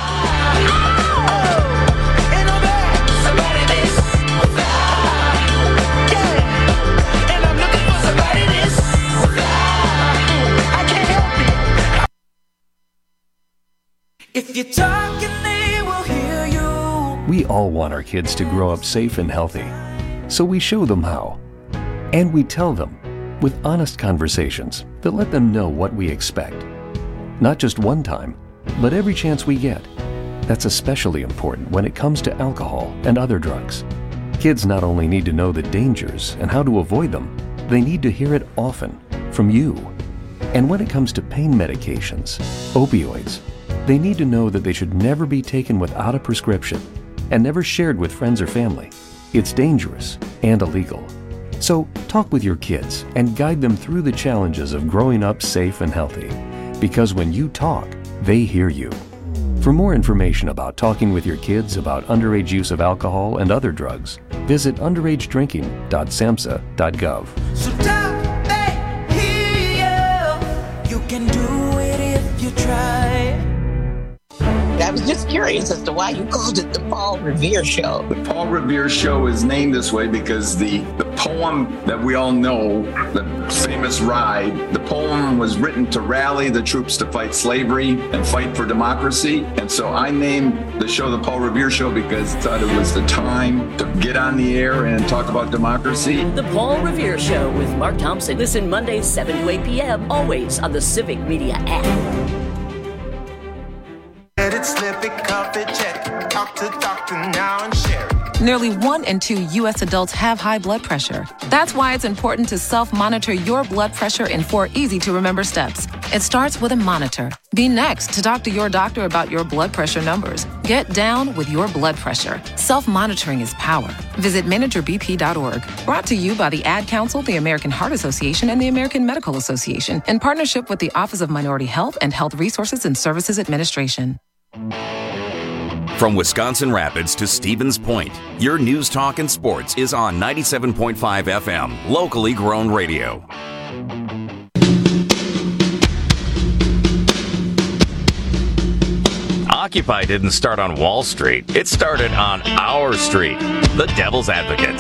If you're talking, they will hear you. We all want our kids to grow up safe and healthy. So we show them how. And we tell them with honest conversations that let them know what we expect. Not just one time, but every chance we get. That's especially important when it comes to alcohol and other drugs. Kids not only need to know the dangers and how to avoid them, they need to hear it often from you. And when it comes to pain medications, opioids, they need to know that they should never be taken without a prescription and never shared with friends or family. It's dangerous and illegal. So talk with your kids and guide them through the challenges of growing up safe and healthy. Because when you talk, they hear you. For more information about talking with your kids about underage use of alcohol and other drugs, visit underage drinking dot samhsa dot gov. So talk, they hear you. You can do it if you try. I was just curious as to why you called it the Paul Revere Show. The Paul Revere Show is named this way because the, the poem that we all know, the famous Ride, the poem was written to rally the troops to fight slavery and fight for democracy. And so I named the show the Paul Revere Show because I thought it was the time to get on the air and talk about democracy. The Paul Revere Show with Mark Thompson. Listen Mondays seven to eight p.m. always on the Civic Media app. Let it slip, it cough it, check. Talk to doctor now and share it. Nearly one in two U S adults have high blood pressure. That's why it's important to self-monitor your blood pressure in four easy-to-remember steps. It starts with a monitor. Be next to talk to your doctor about your blood pressure numbers. Get down with your blood pressure. Self-monitoring is power. Visit manager b p dot org. Brought to you by the Ad Council, the American Heart Association, and the American Medical Association in partnership with the Office of Minority Health and Health Resources and Services Administration. From Wisconsin Rapids to Stevens Point, your news, talk, and sports is on ninety-seven point five F M, locally grown radio. Occupy didn't start on Wall Street. It started on our street, the Devil's Advocates.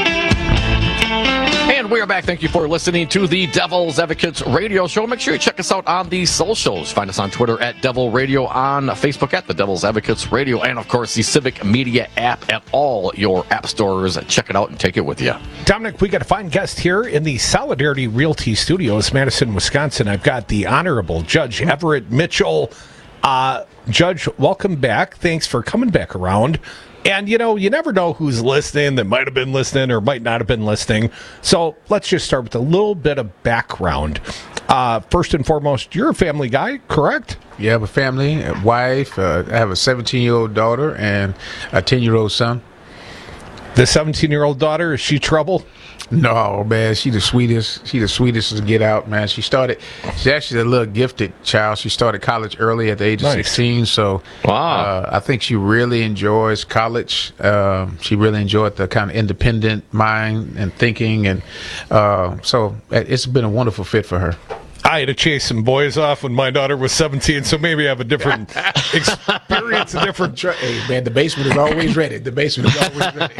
And we are back. Thank you for listening to the Devil's Advocates radio show. Make sure you check us out on the socials. Find us on Twitter at Devil Radio, on Facebook at the Devil's Advocates Radio, and of course the Civic Media app at all your app stores. Check it out and take it with you. Dominic, we got a fine guest here in the Solidarity Realty Studios, Madison, Wisconsin. I've got the Honorable Judge Everett Mitchell. Uh, Judge, welcome back. Thanks for coming back around. And, you know, you never know who's listening that might have been listening or might not have been listening. So let's just start with a little bit of background. Uh, first and foremost, you're a family guy, correct? Yeah, I have a family, a wife. Uh, I have a seventeen-year-old daughter and a ten-year-old son. The seventeen-year-old daughter, is she trouble? No, man, she the sweetest. She the sweetest to get out, man. She started, she's actually a little gifted child. She started college early at the age of nice. sixteen, so wow. uh, I think she really enjoys college. Uh, she really enjoyed the kind of independent mind and thinking, and uh, so it's been a wonderful fit for her. I had to chase some boys off when my daughter was seventeen, so maybe I have a different experience, a different... Hey, man, the basement is always ready. The basement is always ready.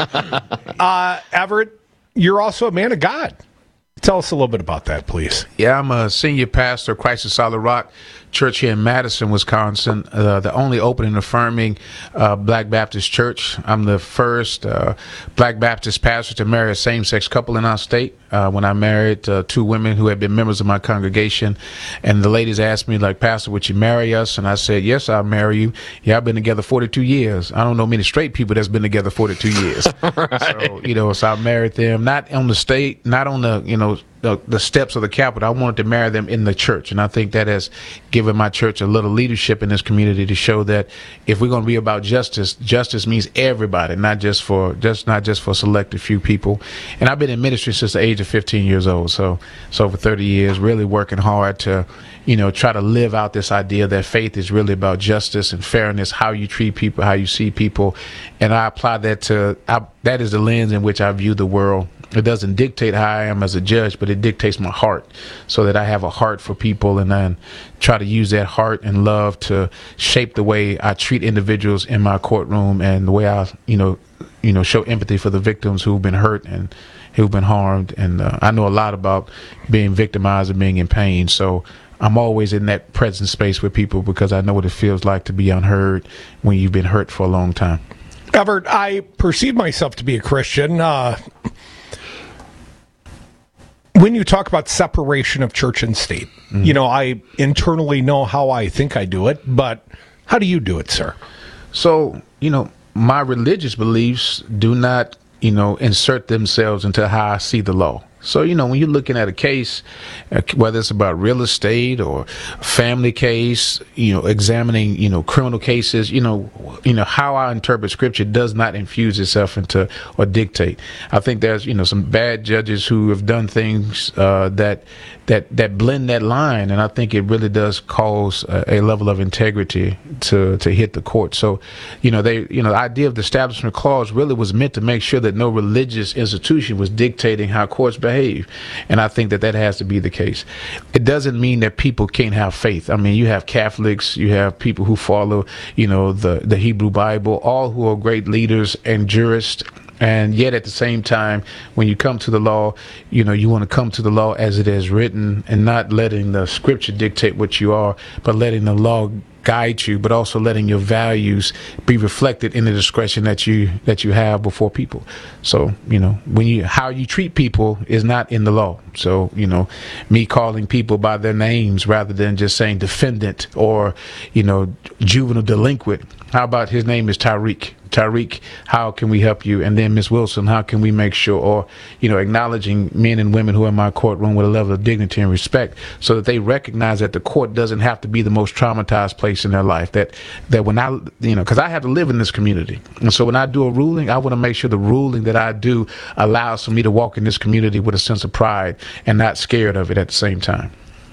Uh, Everett, you're also a man of God. Tell us a little bit about that, please. Yeah, I'm a senior pastor of Christ of Solid Rock Church here in Madison, Wisconsin, uh, the only open and affirming uh, Black Baptist church. I'm the first uh, Black Baptist pastor to marry a same-sex couple in our state. Uh, when I married uh, two women who had been members of my congregation, and the ladies asked me, like, Pastor, would you marry us? And I said, yes, I'll marry you. Yeah, I've been together forty-two years. I don't know many straight people that's been together forty-two years. Right. So, you know, so I married them, not on the state, not on the, you know, The, the steps of the Capitol. I wanted to marry them in the church, and I think that has given my church a little leadership in this community to show that if we're going to be about justice, justice means everybody, not just for just not just for a selected few people. And I've been in ministry since the age of fifteen years old, so so for thirty years, really working hard to, you know, try to live out this idea that faith is really about justice and fairness, how you treat people, how you see people, and I apply that to I, that is the lens in which I view the world. It doesn't dictate how I am as a judge, but it dictates my heart, so that I have a heart for people, and then try to use that heart and love to shape the way I treat individuals in my courtroom, and the way I, you know, you know, show empathy for the victims who've been hurt and who've been harmed. And uh, I know a lot about being victimized and being in pain, so I'm always in that present space with people because I know what it feels like to be unheard when you've been hurt for a long time. Everett, I perceive myself to be a Christian. Uh, When you talk about separation of church and state, mm-hmm. you know, I internally know how I think I do it, but how do you do it, sir? So, you know, my religious beliefs do not, you know, insert themselves into how I see the law. So, you know, when you're looking at a case, uh, whether it's about real estate or family case, you know, examining, you know, criminal cases, you know, you know, how I interpret scripture does not infuse itself into or dictate. I think there's, you know, some bad judges who have done things uh, that that that blend that line, and I think it really does cause a, a level of integrity to to hit the court. So, you know, they, you know, the idea of the Establishment Clause really was meant to make sure that no religious institution was dictating how courts behave. behave. And I think that that has to be the case. It doesn't mean that people can't have faith. I mean, you have Catholics, you have people who follow, you know, the, the Hebrew Bible, all who are great leaders and jurists. And yet at the same time, when you come to the law, you know, you want to come to the law as it is written and not letting the scripture dictate what you are, but letting the law guide you, but also letting your values be reflected in the discretion that you that you have before people. So, you know, when you how you treat people is not in the law. So, you know, me calling people by their names rather than just saying defendant or, you know, juvenile delinquent. How about his name is Tariq? Tariq, how can we help you? And then Miss Wilson, how can we make sure, or, you know, acknowledging men and women who are in my courtroom with a level of dignity and respect so that they recognize that the court doesn't have to be the most traumatized place in their life. That, that when I, you know, because I have to live in this community. And so when I do a ruling, I want to make sure the ruling that I do allows for me to walk in this community with a sense of pride and not scared of it at the same time.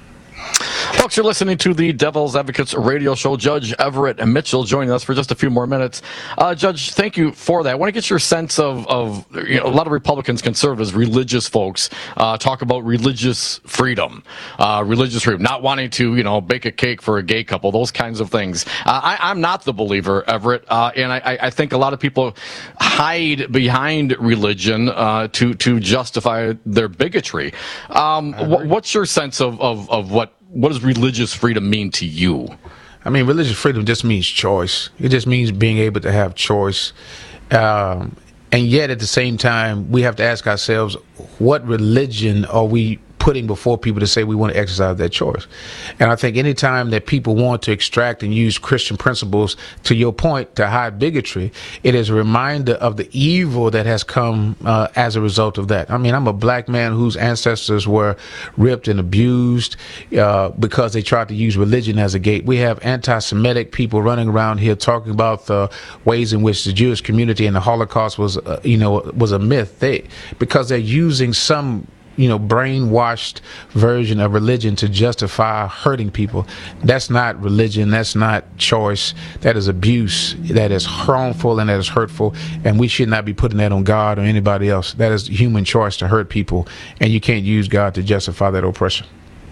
Folks, you're listening to the Devil's Advocates radio show. Judge Everett Mitchell joining us for just a few more minutes. Uh, Judge, thank you for that. I want to get your sense of, of you know, a lot of Republicans, conservatives, religious folks uh, talk about religious freedom, uh, religious freedom, not wanting to, you know, bake a cake for a gay couple, those kinds of things. Uh, I, I'm not the believer, Everett, uh, and I, I think a lot of people hide behind religion uh, to to justify their bigotry. Um, wh- what's your sense of, of, of what What does religious freedom mean to you? I mean, religious freedom just means choice. It just means being able to have choice. Um, and yet, at the same time, we have to ask ourselves, what religion are we putting before people to say we want to exercise that choice? And I think any time that people want to extract and use Christian principles, to your point, to hide bigotry, it is a reminder of the evil that has come uh, as a result of that. I mean, I'm a black man whose ancestors were ripped and abused uh, because they tried to use religion as a gate. We have anti-Semitic people running around here talking about the ways in which the Jewish community and the Holocaust was, uh, you know, was a myth. They because they're using some you know, brainwashed version of religion to justify hurting people. That's not religion. That's not choice. That is abuse. That is harmful and that is hurtful. And we should not be putting that on God or anybody else. That is human choice to hurt people. And you can't use God to justify that oppression.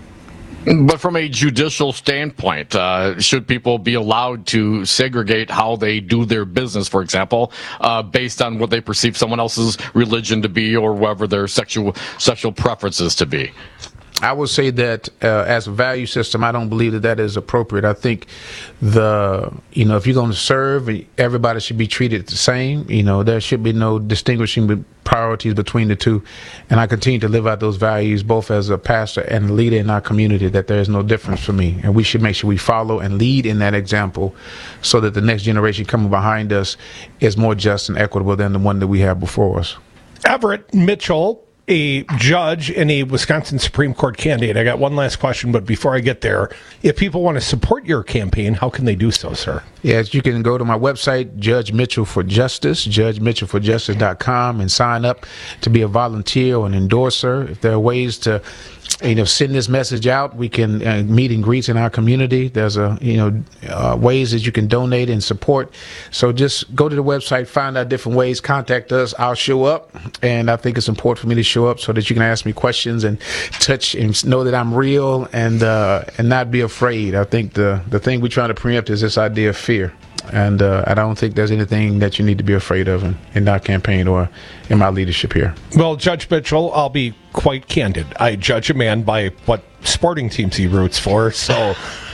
But from a judicial standpoint, uh, should people be allowed to segregate how they do their business, for example, uh, based on what they perceive someone else's religion to be or whatever their sexual sexual preferences to be? I would say that uh, as a value system, I don't believe that that is appropriate. I think the, you know, if you're going to serve, everybody should be treated the same. You know, there should be no distinguishing priorities between the two. And I continue to live out those values, both as a pastor and a leader in our community, that there is no difference for me. And we should make sure we follow and lead in that example so that the next generation coming behind us is more just and equitable than the one that we have before us. Everett Mitchell, a judge and a Wisconsin Supreme Court candidate. I got one last question, but before I get there, if people want to support your campaign, how can they do so, sir? Yes, you can go to my website, Judge Mitchell for Justice, judge mitchell for justice dot com, and sign up to be a volunteer or an endorser. If there are ways to, you know, send this message out, we can uh, meet and greets in our community. There's a, you know, uh, ways that you can donate and support. So just go to the website, find out different ways, contact us. I'll show up, and I think it's important for me to show up so that you can ask me questions and touch and know that I'm real and uh, and not be afraid. I think the the thing we're trying to preempt is this idea of fear. And uh, I don't think there's anything that you need to be afraid of in, in our campaign or in my leadership here. Well, Judge Mitchell, I'll be quite candid. I judge a man by what sporting teams he roots for. So,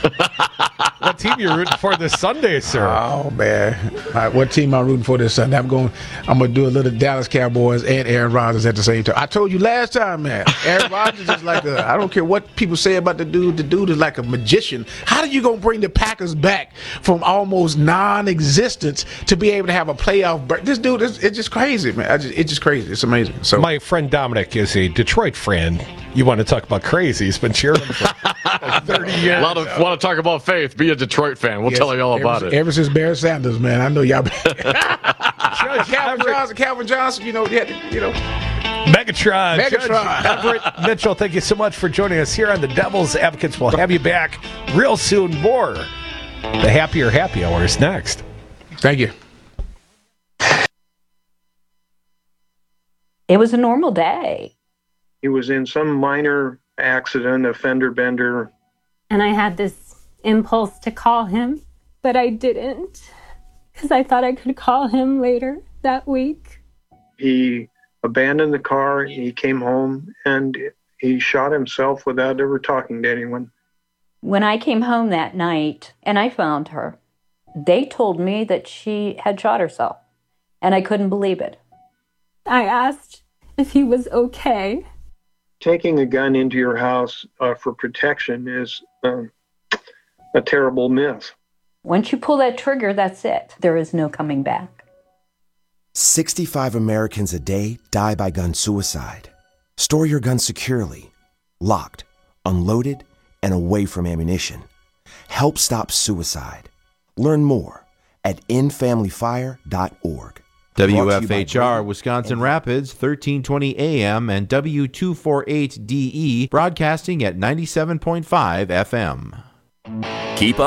what team you rooting for this Sunday, sir? Oh man, right, what team I'm rooting for this Sunday? I'm going. I'm going to do a little Dallas Cowboys and Aaron Rodgers at the same time. I told you last time, man. Aaron Rodgers is like a. I don't care what people say about the dude. The dude is like a magician. How are you going to bring the Packers back from almost non-existence to be able to have a playoff? Break? This dude is. It's just crazy, man. I just, it's just crazy. It's amazing. So my friend Dominic is a Detroit fan. You want to talk about crazy? He's been cheering for like thirty years. A lot of want to talk about faith. Be a Detroit fan. We'll yes, tell you all about ever, it. Ever since Barry Sanders, man, I know y'all. Calvin Johnson, Calvin Johnson, you know, you know. Megatron, Megatron. Judge Everett Mitchell, thank you so much for joining us here on the Devil's Advocates. We'll have you back real soon. More the Happier Happy Hour is next. Thank you. It was a normal day. He was in some minor accident, a fender bender. And I had this impulse to call him, but I didn't, because I thought I could call him later that week. He abandoned the car, he came home, and he shot himself without ever talking to anyone. When I came home that night and I found her, they told me that she had shot herself, and I couldn't believe it. I asked if he was okay. Taking a gun into your house uh, for protection is um, a terrible myth. Once you pull that trigger, that's it. There is no coming back. sixty-five Americans a day die by gun suicide. Store your gun securely, locked, unloaded, and away from ammunition. Help stop suicide. Learn more at end family fire dot org. W F H R Wisconsin Rapids, thirteen twenty A M and W two forty-eight D E, broadcasting at ninety-seven point five F M. Keep up